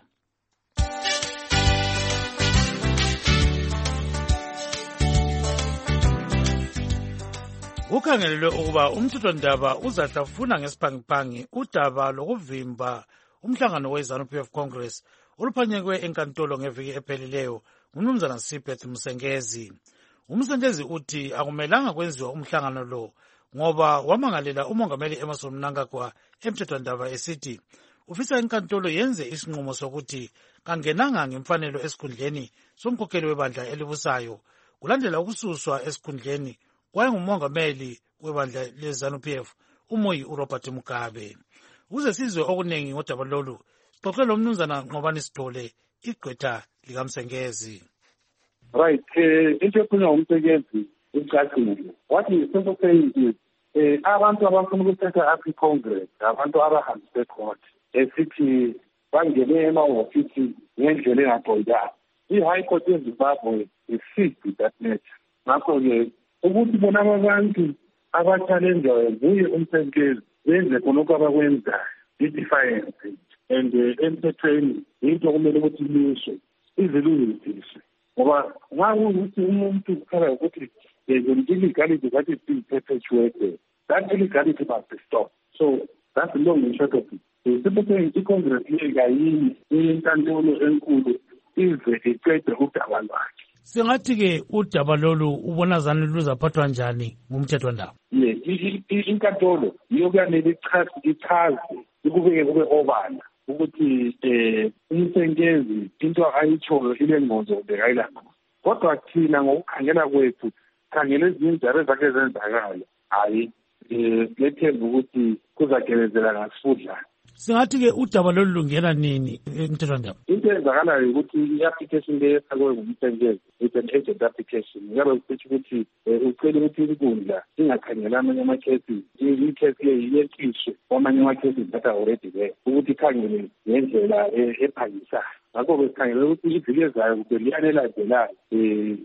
S16: Kukhangelelwe ukuba umthethwandaba uzahlafuna ngesiphangiphangi udaba lokuvimba umhlangano we-ZANU-P F Congress oluphanyekwe enkantolo ngeviki ephelileyo ngumnumzana Sibeth Msengezi. Umsengezi uthi akumelanga kwenziwa umhlangano lo ngoba wamangalela umongameli Emmerson Mnangagwa emthethwandaba esithi ufisa inkantolo yenze isinqumo sokuthi kangenanga ngemfanelo esikhundleni somkhokheli webandla elibusayo kulandela ukususwa esikhundleni wayengumongameli webandla le-ZANU-P F uMoyi uRobert Mugabe. Ukuze sizwe okuningi ngodaba lolu sixoxe lo mnumzana Nqobani Sithole igqwetha likamsengezi.
S19: Right, eh into ekhulunywa ngumsengezi icacile. What is simple saying is eh abantu abafuna ukuthatha African Congress abantu abahambise court esithi bangene emahofisi ngendlela engaqondanga. I-High Court yeZimbabwe is that net. Ngakho-ke ukuthi bona abantu abathalenjayo nguye umsengezi benze khonokho abakwenzayo i-defiance and emthethweni into kumele ukuthi imiswe izilungisiswe ngoba nxa kuwukuthi umuntu kukhala ukuthi illegality that is being perpetuated, that illegality must be stopped. So that's the long and short of it. The simple thing i-Congress yengayini inkantolo enkulu ize iqede udaba lwakhe.
S16: Singathi-ke udaba lolu ubona zani luzaphathwa njani ngumthethwandaba?
S19: Ye inkantolo iyokuyanele ichaze ichaze ikubeke kube obala ukuthi eh umsengezi into ayithoyo ile ngqondo bekayilapha. Kodwa thina ngokukhangela kwethu khangela ezinye indaba zakhe zenzakala hayi eh lethemba ukuthi kuzagelezela ngasifudla.
S16: Singathi-ke udaba lolu lungena nini emthethwandaba?
S19: Into eyenzakalayo ukuthi i-application le efakwe ngumsengezi it's an agent application. Ngabe kusho ukuthi ucela ukuthi inkundla ingakhangela amanye amakhesi, ikhesi le iyeqiswe kwamanye amakhesi that are already there ukuthi ikhangele ngendlela ephangisayo. Ngakho-ke sikhangele ukuthi iviki ezayo kube liyanelandelayo um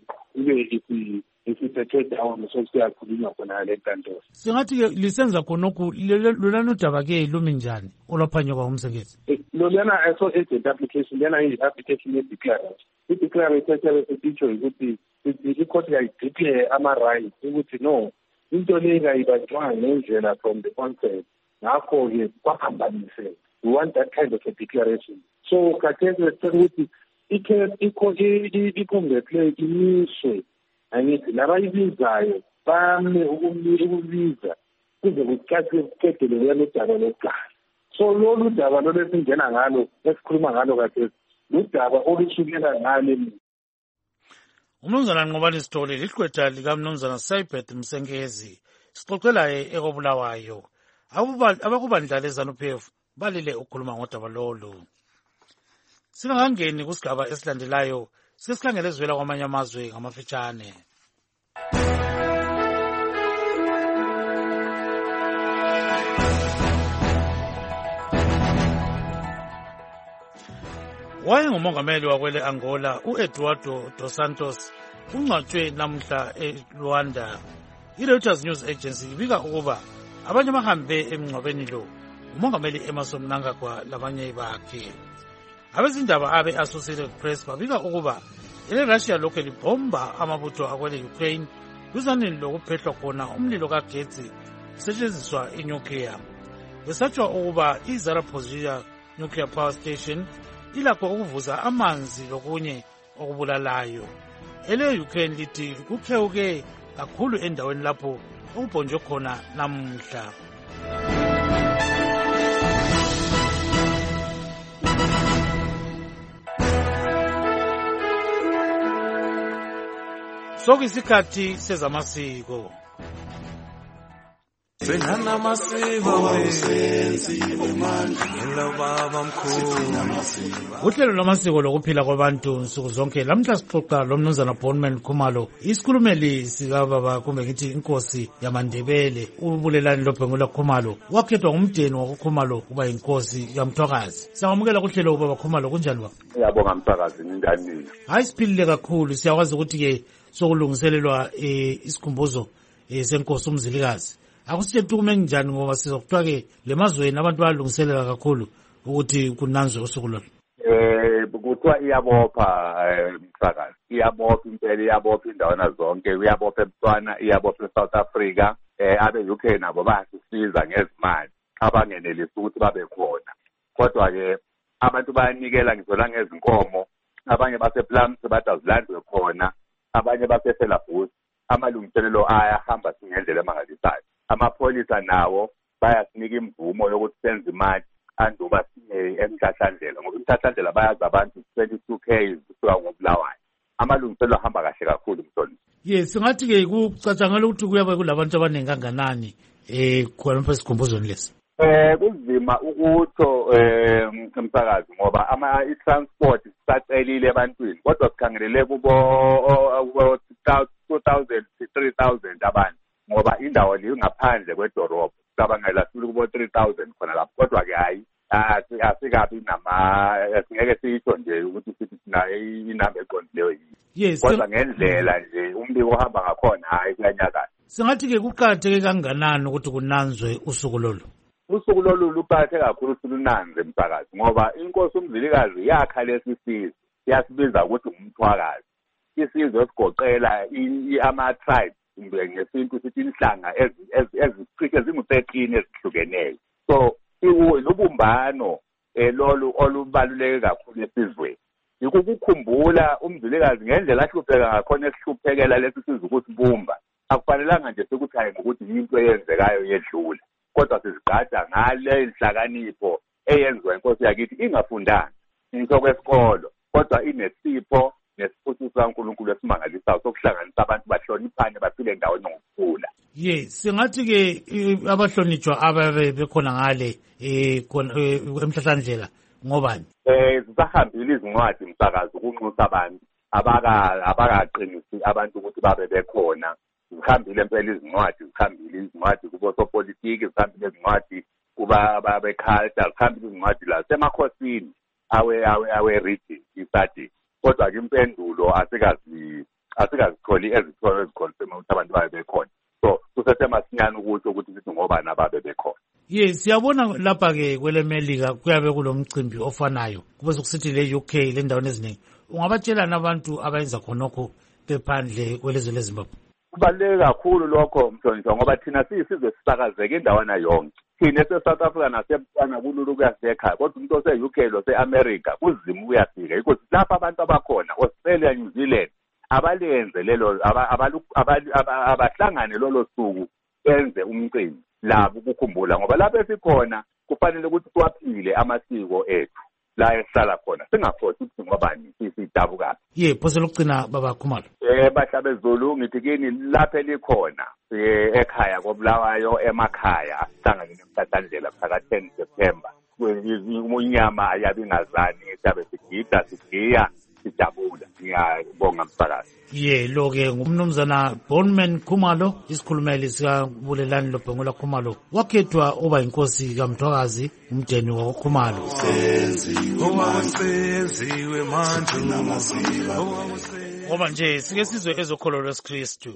S19: ibe isiphethwe down sokusiyakhulunywa khona le nkantolo.
S16: Singathi-ke lisenza khonokhu lolana udaba-ke lumi njani olwaphanyekwa ngumsengezi?
S19: lo lena aso agent application lena i-application ye-declarate i-declarate esabe sesitsho ukuthi ikhoti kayideclare ama-rights ukuthi no into le kayibanjwanga ngendlela from the onset ngakho-ke kwaphambaniseka. We want that kind of a declaration. So khathesi ukuthi i-Congress le imiswe angithi labayibizayo bame ukubiza kuze kuqedele lelo daba lokuqala. So lolu daba lolu esingena ngalo esikhuluma ngalo khathesi ludaba olusukela ngale.
S16: Umnumzana Nqobani Sithole lihlwetha likamnumzana Saibeth Msengezi sixoxela ekobulawayo abakubandla leZANU-P F balile ukukhuluma ngodaba lolu. Singangeni kusigaba esilandelayo sesikhangele ezivela kwamanye amazwe ngamafitshane. Wayengumongameli wakwele Angola u-Eduardo dos Santos ungcwatshwe namhla eRwanda. I-Reuters News Agency ibika ukuba abanye bahambe emngcwabeni lo umongameli Emmerson Mnangagwa labanye bakhe. Abezindaba abe-Associated Press babika ukuba ele-Russia lokhu libhomba amabutho akwele Ukraine duzaneni lokuphehlwa khona umlilo kagetsi kusetshenziswa inuclear. Besatshwa ukuba iZaporizhzhia Nuclear Power Station ilakho ukuvuza amanzi lokunye okubulalayo. Ele-Ukraine lithi kukhewuke kakhulu endaweni lapho okubhonjwe khona namhla. Sokuyisikhathi sezamasiko.
S20: Singana masiko wesenzile manje ngelo baba mkhulu.
S16: Uhlelo lwamasiko lokuphila kwabantu nsuku zonke lamhla sixoxa lomnumzana Bonman Khumalo isikhulumeli sika baba kumbe ngithi inkosi yamaNdebele ubulelani loBhengula Khumalo wakhethwa ngumdeni wakuKhumalo kuba inkosi yaMthwakazi. Siyamukela kuhlelo baba Khumalo kunjani baba?
S5: Ngiyabonga Mthwakazi nindani.
S16: Hayi siphilile kakhulu siyakwazi ukuthi ke sokulungiselelwa isikhumbuzo senkosi uMzilikazi. Akusithe tukume njani ngoba sizokuthiwa ke lemazweni abantu bayalungiselela kakhulu ukuthi kunanzwe usuku lolo.
S5: Eh kuthiwa iyabopha Mthwakazi, iyabopha impela, iyabopha indawana zonke, iyabopha eBotswana, iyabopha eSouth Africa, eh abe-U K nabo bayasisiza ngezimali abangenelisi ukuthi babe khona. Kodwa ke abantu bayanikela ngizola ngezinkomo, abanye basePlums bathi azilandwe khona, abanye baseFelabus. Amalungiselelo ayahamba singendlela emangalisayo. Amapholisa nawo bayasinika imvumo yokuthi senze imali anduba emhlahlandlela ngoba emhlahlandlela bayazi abantu twenty-two K kusuka ngobulawayo. Amalungiselelo ahamba kahle kakhulu Mthoni.
S16: Yes, singathi ke kucatshangela ukuthi kuyabe kulabantu abaningi kanganani eh khona esikhumbuzweni lesi.
S5: Eh kunzima ukutho eh Mthwakazi ngoba ama i-transport sisacelile ebantwini kodwa sikhangelele kubo two thousand to three thousand abantu ngoba indawo le ngaphandle kwedorobha cabangela sifuna kubo three thousand khona lapho kodwa ke hayi asikabi nama singeke siyisho nje ukuthi sithi sina inamba eqondileyo yini.
S16: Yes,
S5: kodwa ngendlela nje umbiko ohamba ngakhona hayi kuyanyakaza.
S16: Singathi ke kuqhatheke kanganani ukuthi kunanzwe usuku lolu?
S5: Usuku lolu luqhatheke kakhulu silunanze Mthwakazi ngoba inkosi uMzilikazi yakha lesi sizwe yasibiza ukuthi umthwakazi. Isizwe esigoqela ama-tribes kumbe ngesintu sithi inhlanga ezicishe zingu-thirteen ezihlukeneyo. So lubumbano lolu olubaluleke kakhulu esizweni. Yikukukhumbula uMzilikazi ngendlela ahlupheka ngakhona esihluphekela lesi sizwe ukuthi bumba. Akufanelanga nje sikuthi hayi ngokuthi into eyenzekayo yedlula. Kodwa sizigqaja ngale inhlakanipho eyenziwa inkosi yakithi ingafundanga into kwesikolo kodwa inesipho nesiphuthi sikaNkulunkulu esimangalisayo sokuhlanganisa abantu bahloniphane baphile endaweni ngokukhula.
S16: Yes, singathi ke abahlonitshwa ababe bekhona ngale eh emhlahlandlela ngobani?
S5: Eh sisahambile izincwadi Mthwakazi ukunxusa abantu abaka abakaqinisi abantu ukuthi babe bekhona. Zihambile impela izincwadi, zihambile izincwadi kubo sopolitiki, zihambile izincwadi kuba abeculture, zihambile izincwadi la semakhosini awe awe awe reading study. Kodwa ke impendulo asikazi asikazitholi ezitholo ezikhona ukuthi abantu babe bekhona. So kusese masinyane ukuthi ukuthi sithi ngoba nababe bekhona.
S16: Yes, siyabona lapha ke kwele Melika kuyabe kulomcimbi ofanayo. Kube sokusithi le U K le ndawo eziningi. Ungabatshela nabantu abayenza khonokho bephandle kwelizwe leZimbabwe.
S5: Kubaluleke kakhulu lokho Mthonjwa ngoba thina siyisizwe sisakazeke indawana yonke. Thina ese-South Africa nasebana kululu kuyasekhaya kodwa umuntu ose-U K lo se-America kuzima uyafika yikho lapha abantu abakhona Australia, New Zealand abalenze lelo abahlangane lolo suku enze umcimbi labo ukukhumbula ngoba lapho esikhona kufanele ukuthi siwaphile amasiko ethu la esihlala khona singakhosi ukuthi ngobani sisidabuka.
S16: Ye phose lokugcina baba Khumalo.
S5: Eh bahlabe Zulu ngithi kini lapha elikhona ekhaya koBulawayo emakhaya asihlangane nemhlathandlela mhla ten September. Unyama ayabingazani siyabe sigida sigiya sijabula. Ngiyabonga msakazi.
S16: Ye lo ke ngumnumzana Bonman Khumalo isikhulumeli sika Bulelani Lobhengola Khumalo wakhethwa oba inkosi kaMthwakazi umdeni waKhumalo.
S20: Senziwe manje
S16: ngoba nje sike sizwe ezokholwa lweSkristu.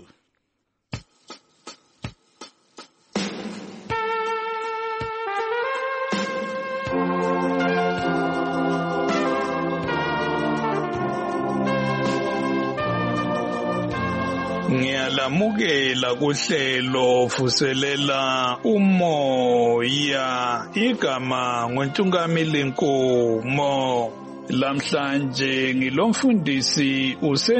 S21: Ngiyalamukela kuhlelo vuselela umoya igama ngoNtungamili Nkomo. Lamhlanje ngilomfundisi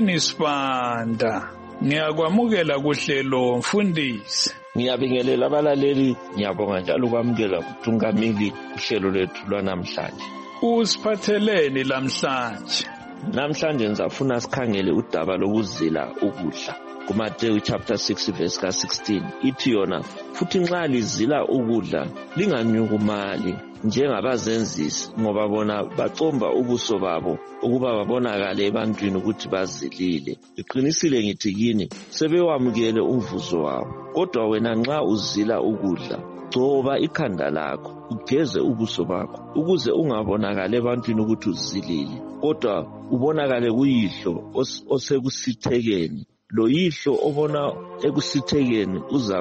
S21: uSenisibanda. Ngiyakwamukela kuhlelo mfundisi.
S22: Ngiyabingelela abalaleli, ngiyabonga njalo ukwamukela kuTungamili uhlelo lethu lwanamhlanje.
S21: Usiphatheleni lamhlanje?
S22: Namhlanje ngizafuna sikhangele udaba lokuzila ukudla. kuMateyu chapter six verse ka sixteen ithi yona futhi nxa lizila ukudla linganyukumali njengabazenzisi ngoba bona bacomba ubuso babo ukuba babonakale ebantwini ukuthi bazilile. Iqinisile ngithi kini sebewamukele umvuzo wabo. Kodwa wena nxa uzila ukudla gcoba ikhanda lakho ugeze ubuso bakho ukuze ungabonakale ebantwini ukuthi uzilile kodwa ubonakale kuyihlo osekusithekeni. Lo yihlo obona ekusithekeni uza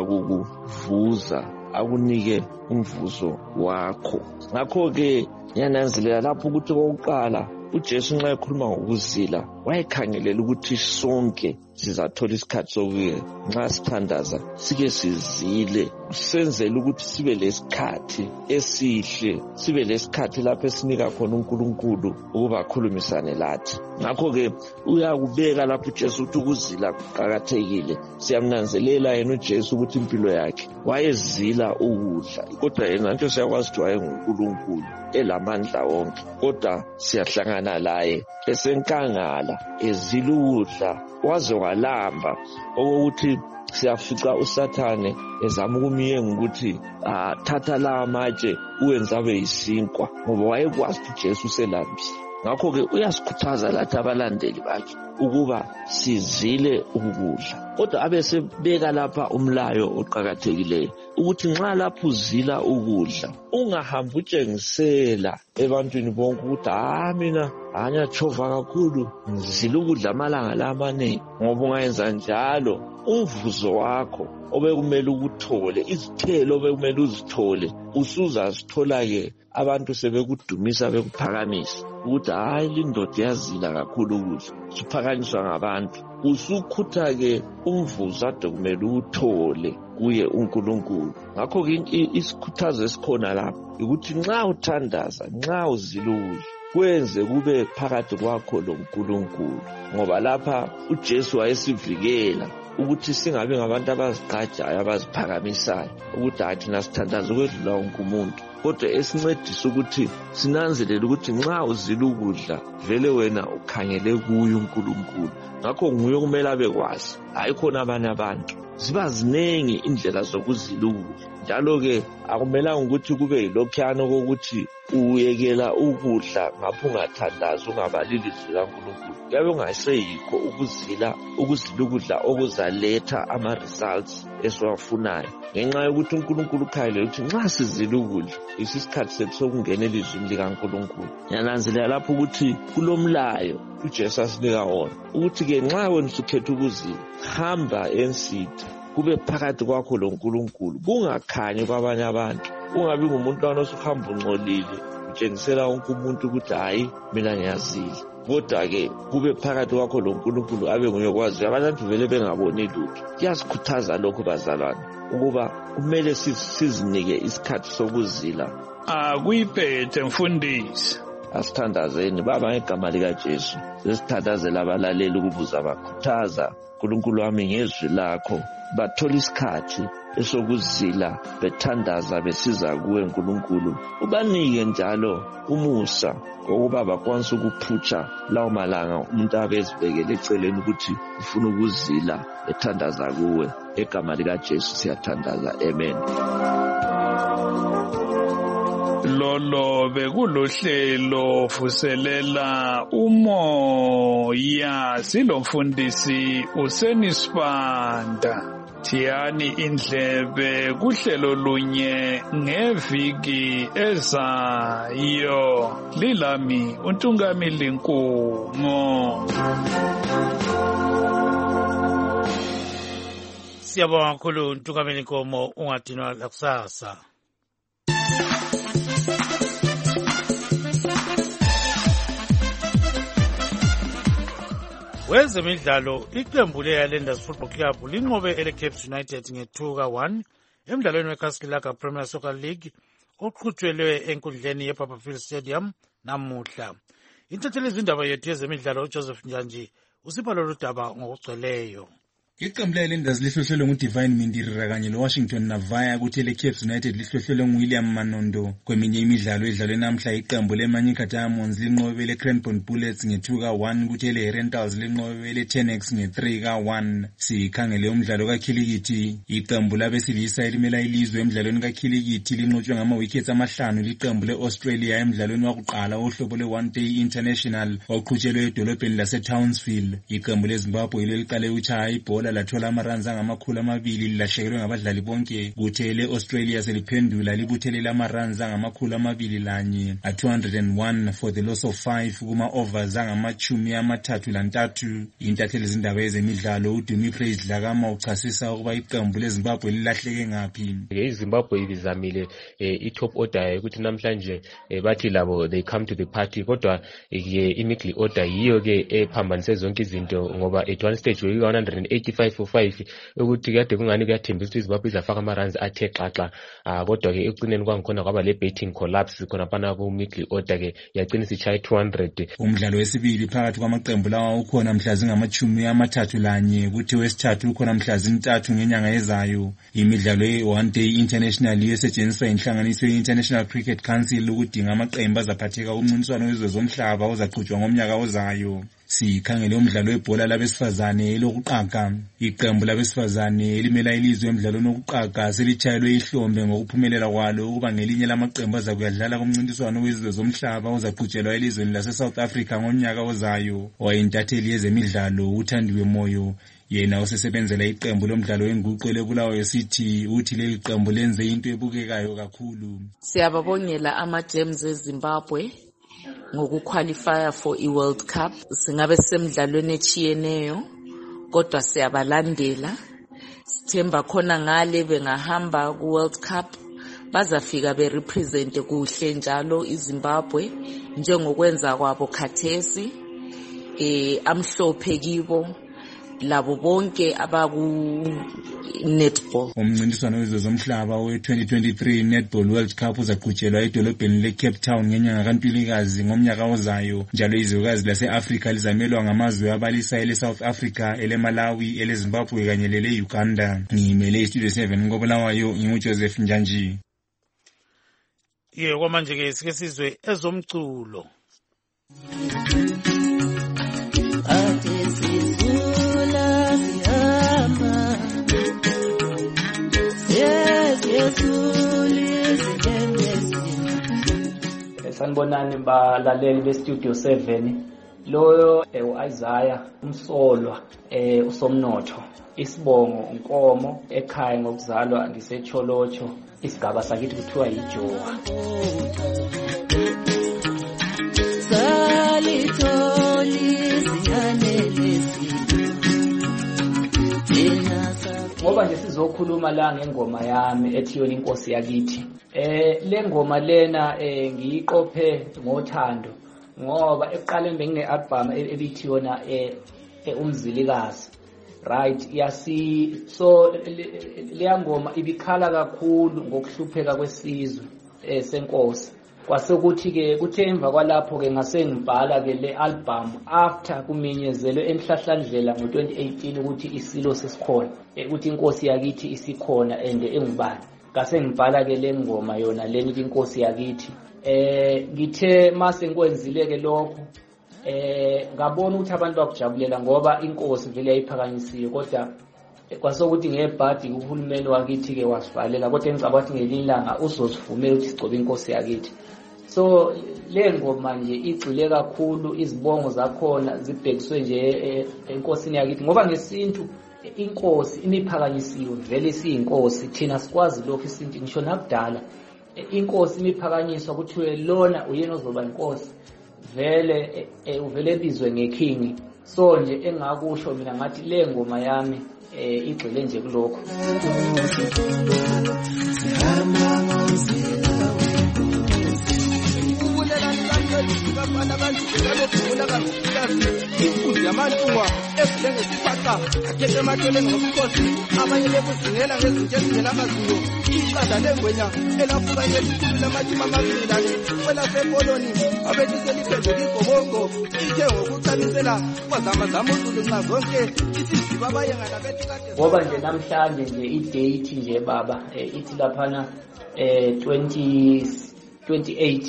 S22: kukuvuza akunike umvuzo wakho. Ngakho ke ngiyananzelela lapho ukuthi kokuqala uJesu nxa ekhuluma ngokuzila wayekhangelela ukuthi sonke sizathola isikhathi sokuye nxa sithandaza sike sizile senzele ukuthi sibe lesikhathi esihle sibe lesikhathi lapho esinika khona uNkulunkulu ukuba akhulumisane lathi. Ngakho ke uyakubeka lapho uJesu ukuthi ukuzila kuqhakathekile. Siyamnanzelela yena uJesu ukuthi impilo yakhe wayezila ukudla kodwa yena nje siyakwazi ukuthi wayenguNkulunkulu elamandla wonke kodwa siyahlangana laye esenkangala ezila ukudla waze walamba okokuthi siyafica uSathane ezama ukumiyenga ukuthi thatha la amatshe uwenza abe yisinkwa ngoba wayekwazi ukuthi Jesu selambile. Ngakho ke uyasikhuthaza lathi abalandeli bakhe ukuba sizile ukudla kodwa abese beka lapha umlayo oqhakathekileyo ukuthi nxa lapho uzila ukudla ungahambi utshengisela ebantwini bonke ukuthi ah mina angiyachova kakhulu ngizila ukudla amalanga lamanengi ngoba ungayenza njalo umvuzo wakho obekumele ukuthole izithelo obekumele uzithole usuzazithola ke abantu sebekudumisa bekuphakamisa ukuthi hayi lindoda yazila kakhulu ukudla siphakanyiswa ngabantu usukhutha ke umvuzo ade kumele uthole kuye uNkulunkulu. Ngakho ke isikhuthazo esikhona lapha ukuthi nxa uthandaza nxa uzila ukudla kwenze kube phakathi kwakho loNkulunkulu ngoba lapha uJesu wayesivikela ukuthi singabe ngabantu abazigqajayo abaziphakamisayo ukuthi hathi nasithandaza ukwedlula wonke umuntu kodwa esincedisa ukuthi sinanzelele ukuthi nxa uzila ukudla vele wena ukhangele kuye uNkulunkulu. Ngakho nguye kumele abekwazi hayi khona abanye abantu ziba zinengi indlela zokuzila ukudla njalo ke akumelanga ukuthi kube yilokhuyana kokuthi uyekela ukudla ngapho ungathandaza ungabalili ilizwi laNkulunkulu. Kuyabe ungaseyikho ukuzila ukuzila ukudla okuzaletha ama-results esiwafunayo ngenxa yokuthi uNkulunkulu ukhayele ukuthi nxa sizila ukudla isikhathi sethu sokungena elizwini likaNkulunkulu. Ngiyananzelela lapho ukuthi kulomlayo uJesu asinika wona ukuthi-ke nxa wena usukhetha ukuzila hamba ensitha kube phakathi kwakho loNkulunkulu kungakhanyi kwabanye abantu ungabi ngumuntu anosuhamba ungcolile utshengisela wonke umuntu ukuthi hayi mina ngiyazile. Kodwa-ke kube phakathi kwakho lo Nkulunkulu abe nguye okwaziyo. Abantu vele bengaboni lutho. Kuyasikhuthaza lokhu bazalwane ukuba kumele sizinike isikhathi sokuzila.
S21: Akuyiphethe mfundisi.
S22: Asithandazeni baba ngegama likaJesu. Sesithandazela abalaleli ukubuza bakhuthaza uNkulunkulu wami ngezwi lakho. Bathola isikhathi esokuzila bethandaza besiza kuwe Nkulunkulu. Ubanike njalo umusa ukuba bakwanise ukuphutsha lawo malanga umuntu abezibekele eceleni ukuthi ufuna ukuzila ethandaza kuwe. Egama likaJesu siyathandaza. Amen.
S21: Lolo bekulohlelo vuselela umoya silomfundisi uSenisibanda. Thiyani indlebe kuhlelo lunye ngeviki ezayo. Lilami uNtungamili Nkumo.
S16: Siyabonga kakhulu uNtungamili Nkumo, ungadinwa lakusasa. Wezemidlalo, iqembu le-Highlanders Football Club linqobe ele-Cape United nge-two ka one emdlalweni weKaskilaka Premier Soccer League oqhutshelwe enkundleni yePapperfield Stadium namuhla. Intatheli izindaba yethu yezemidlalo uJoseph Njanji usipha lolu daba ngokugcweleyo.
S1: Iqembu le-Highlanders lihlohlelwe nguDivine Mindirira kanye lo-Washington Navaya kuthi ele-Cape United lihlohlelwe nguWilliam Manondo. Kweminye imidlalo edlalwe namhla iqembu le-Manyika Diamonds linqobe le-Cranbourne Bullets nge-two ka one kuthi ele-Rentals linqobe le-Tenex nge-three ka one. Sikhangele umdlalo kakhilikithi, iqembu labesilisa elimela ilizwe emdlalweni kakhilikithi linqotshwe ngama-wickets amahlanu liqembu le-Australia emdlalweni wakuqala wohlobo lwe-one day international oqhutshelwe edolobheni lase-Townsville. Iqembu leZimbabwe yilo eliqale ukutshaya ibhola lathola amaranzi angamakhulu amabili lilahlekelwe ngabadlali bonke. Kuthe le-Australia seliphendula libuthelele amaranzi angamakhulu amabili lanye a two hundred one for the loss of five kuma-overs angamachumi amathathu lantathu. Intatheli izindaba ezemidlalo uDumi Praise Dlakama uchasisa ukuba iqembu leZimbabwe lilahleke ngaphi.
S2: iZimbabwe ibizamile i-top order ukuthi namhlanje bathi labo they come to the party, kodwa i-middle order yiyo ke ephambanise zonke izinto ngoba at one stage we one hundred eighty-five for five ukuthi kade kungani kuyathembisa ukuthi iZimbabwe izafaka amaranzi athe xaxa, kodwa ke ecineni kwangikhona kwaba le betting collapse khona phana ku middle order ke yagcina isishaya two hundred.
S1: Umdlalo wesibili phakathi kwamaqembu lawa ukhona mhla zingamachumi amathathu lanye kuthi wesithathu ukhona mhla zintathu ngenyanga ezayo. Imidlalo ye-one day international yesetshenziswa inhlanganiso ye-International Cricket Council ukudinga amaqembu azaphatheka umncintiswano wezwe zomhlaba ozaqhutshwa ngomnyaka ozayo. Sikhangele umdlalo webhola labesifazane elokuqaga. Iqembu labesifazane elimela ilizwe emdlalweni wokuqaga selitshayelwe ihlombe ngokuphumelela kwalo ukuba ngelinye lamaqembu azakuyadlala kumncintiswano wezwe zomhlaba ozaqhutshelwa elizweni lase-South Africa ngomnyaka ozayo. Owayintatheli yezemidlalo uThandiwe Moyo yena osesebenzela iqembu lomdlalo wenguqu leBulawayo City uthi leli qembu lenze into ebukekayo kakhulu.
S23: Siyababongela ama-Gems eZimbabwe ngokuqualifya for i-World Cup. Singabe semidlalweni echiyeneyo kodwa siyabalandela. Sithemba khona ngale bengahamba ku-World Cup bazafika berepresente kuhle njalo iZimbabwe njengokwenza kwabo khathesi. Eh amhlophe kibo labo bonke abaku netball.
S1: Umncintiswano wezwe zomhlaba we-twenty twenty-three Netball World Cup uzaqhutshelwa edolobheni le-Cape Town ngenyanga kaNtulikazi ngomnyaka ozayo. Njalo izwekazi lase-Afrika lizamelwa ngamazwe abalisa ele-South Africa, ele-Malawi, ele-Zimbabwe kanye lele-Uganda. Ngimele iStudio seven ngoBulawayo nginguJoseph Njanji.
S16: Ye kwamanje ke sike sizwe ezomculo.
S24: Sanibonani balaleli beStudio seven. Loyo u-Isaiah Umsolwa usomnotho. Isibongo uNkomo, ekhaya ngokuzalwa ngiseCholocho, isigaba sakithi kuthiwa yiJowa. Ngoba nje sizokhuluma la ngengoma yami ethi yona inkosi yakithi. Eh le ngoma lena eh ngiyiqophe ngothando ngoba ekuqaleni bengine-album ebithi yona eh umzilikazi right yasi so leya ngoma ibikhala kakhulu ngokuhlupheka kwesizwe eh senkosi kwasekuthi ke kuthe emva kwalapho ke ngase ngibhala ke le album after kumenyezelwe emhlahlandlela ngo twenty eighteen ukuthi isilo sesikhona ukuthi inkosi yakithi isikhona and engubani ngase ngibhala ke le ngoma yona leni inkosi yakithi eh ngithe mase ngikwenzile ke lokho eh ngabona ukuthi abantu bakujabulela ngoba inkosi vele yayiphakanyisiwe kodwa kwasokuthi ngebhadi uhulumeni wakithi ke wasivalela kodwa engicabanga ukuthi ngelilanga uzosivumela ukuthi sigcobe inkosi yakithi. So le ngoma nje igcile kakhulu izibongo zakhona zibhekiswe nje enkosini yakithi ngoba ngesintu inkosi imiphakanyisiwe vele siyinkosi thina sikwazi lokho isintu ngisho nakudala inkosi imiphakanyiswa kuthiwe lona uyena ozoba inkosi vele uvele bizwe ngeking. So nje engakusho mina ngathi le ngoma yami eh igxile nje kuloko.
S3: Imfundo yamantunga ezinjengesiphaqa akhethe ematoleni ngobukhosi abanye bekuzingela ngezinto ezingelamazinyo iqada lengwenya elafuka elikhulu lamathima amabili lane kwelasekoloni abeliseliphendula igobongo ithe ngokucamisela kwazamazama uzulu nxa zonke isiziba abayengana bethi kade
S24: ngoba nje namhlanje nje idate nje baba ithi laphana eh twenty twenty-eight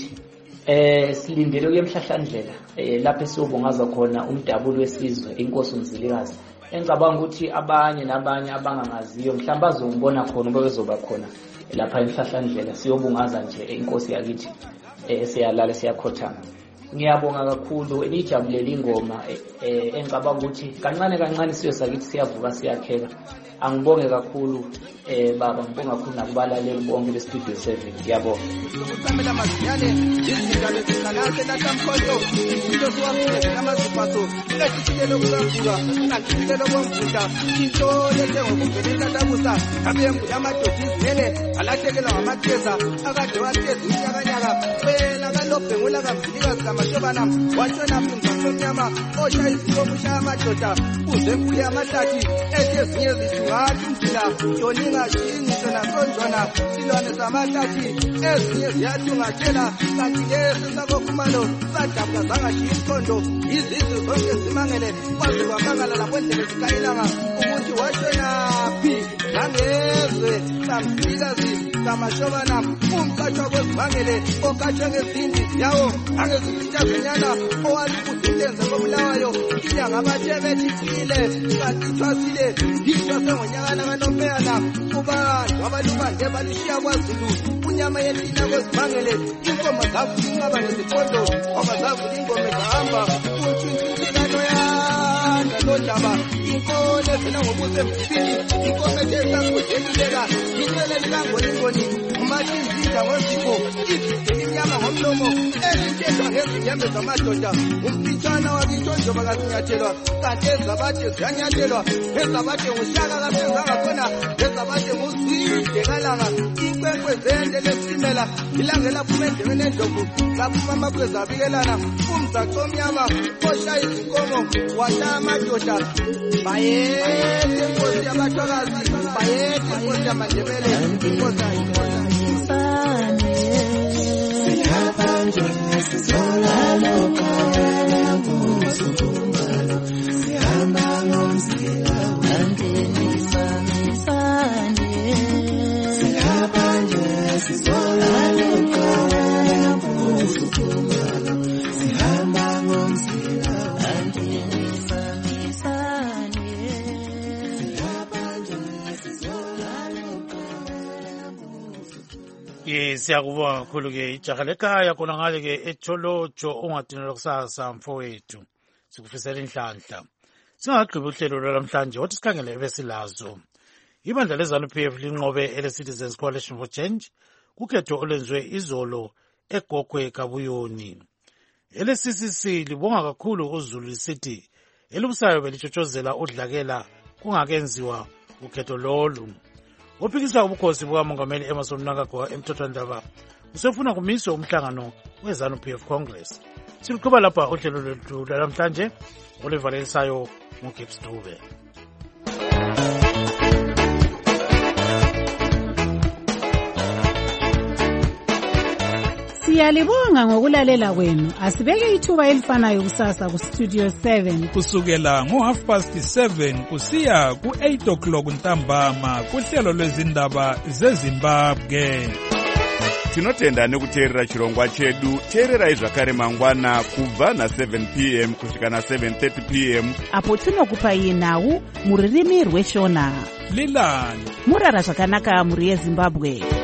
S24: eh silindele kuyemhlahlandlela eh lapho esiyobongaza khona umdabulo wesizwe inkosi umzilikazi engicabanga ukuthi abanye nabanye abangangaziyo mhlawumbe bazongibona khona ngoba bezoba khona lapha emhlahlandlela siyobungaza nje inkosi yakithi eh siyalala siyakhothama. Ngiyabonga kakhulu enijabulela ingoma eh engicabanga ukuthi kancane kancane siyo sakithi siyavuka siyakheka. Angibonge kakhulu eh baba ngibonga kakhulu nakubalaleli bonke le Studio seven. Ngiyabonga.
S3: Ukusamela amazinyane izindaba ezinqanase latamkhonto into siwafike namaziphaso lesithile lokuzavuka nathile lokwamvuda into lethe ngokuvelela tabusa kabembu yamadoda izimene alahlekelwa ngamatheza akade watheza inyakanyaka wena kalobhengula kamvulikazi kamashobana watshona mnumzamnyama oshayisile omushaya amadoda uze nkulu yamahlathi ethe ezinye zithungathi umdila yoninga shingisho nasonjwana silwane zamahlathi ezinye ziyathungathela kanti lesi sakokhumalo sadabula zangashiya imthondo izizwe zonke zimangele kwaze kwamangala lapho endlebe zikayilanga ukuthi watshonaphi nangezwe samvulikazi kamashobana umkatshwa kwezimangele okatshwe ngezindi yawo angezifitazenyana owalukudumlenze kobulawayo inyanga bathe bethithile kanti ithwasile ithwase ngonyakana kanompeyana kubantu abalubande balishiya kwazulu unyama yentina kwezimangele inkomo zavula inqaba ngezipondo ngoba zavula ingome zahamba untshintshikano yanda lodaba inkolo evela ngobuze emhlini inkomo ethe sakudeluleka incele likangolingoni umatinzinda ngozipho izidela imnyama ngomlomo ezintethwa ngezinyembe zamadoda umpitshana wakintonjoba kasinyathelwa kanti ezabade ziyanyathelwa ezabade ngushaka kasenzanga khona ezabade nguzwide kalanga inkwenkwe zende lesimela ilanga elaphuma endlebeni endlovu laphuma amakhwezi abikelana umzaco omnyama oshaya izinkomo washaya amadoda bayethe inkosi yabathwakazi bayethe inkosi yamandebele inkosi ayikona
S16: Siyakubonga kakhulu ke ijaha lekhaya khona ngale ke etholojo ongadinelwa kusasa mfowethu sikufisela inhlanhla singagqiba uhlelo lwalamhlanje wathi sikhangele ebesilazo ibandla leZANU P F linqobe ele Citizens Coalition for Change kukhetho olwenziwe izolo eGogwe Kabuyoni. ele C C C libonga kakhulu uZulu lisithi elibusayo belitshotshozela udlakela kungakenziwa ukhetho lolu. ophikisa ubukhosi bukamongameli Emmerson Mnangagwa emthethwandaba usefuna kumiswe umhlangano we-ZANU-P F Congress. Siluqhuba lapha uhlelo lwethu lwanamhlanje oluvalisayo nguGibbs Dube.
S8: Siyalibonga ngokulalela kwenu. Asibeke ithuba elifanayo kusasa ku Studio seven
S21: kusukela ngo half past seven kusiya ku eight o'clock ntambama kuhlelo lwezindaba zeZimbabwe.
S10: Tinotenda nekuteerera chirongwa chedu. Teererai zvakare mangwana kubva na seven p m kusvika na seven thirty p m
S18: apo tinokupai nhau muririmi rweshona.
S21: Lilani
S18: murara zvakanaka muri yeZimbabwe.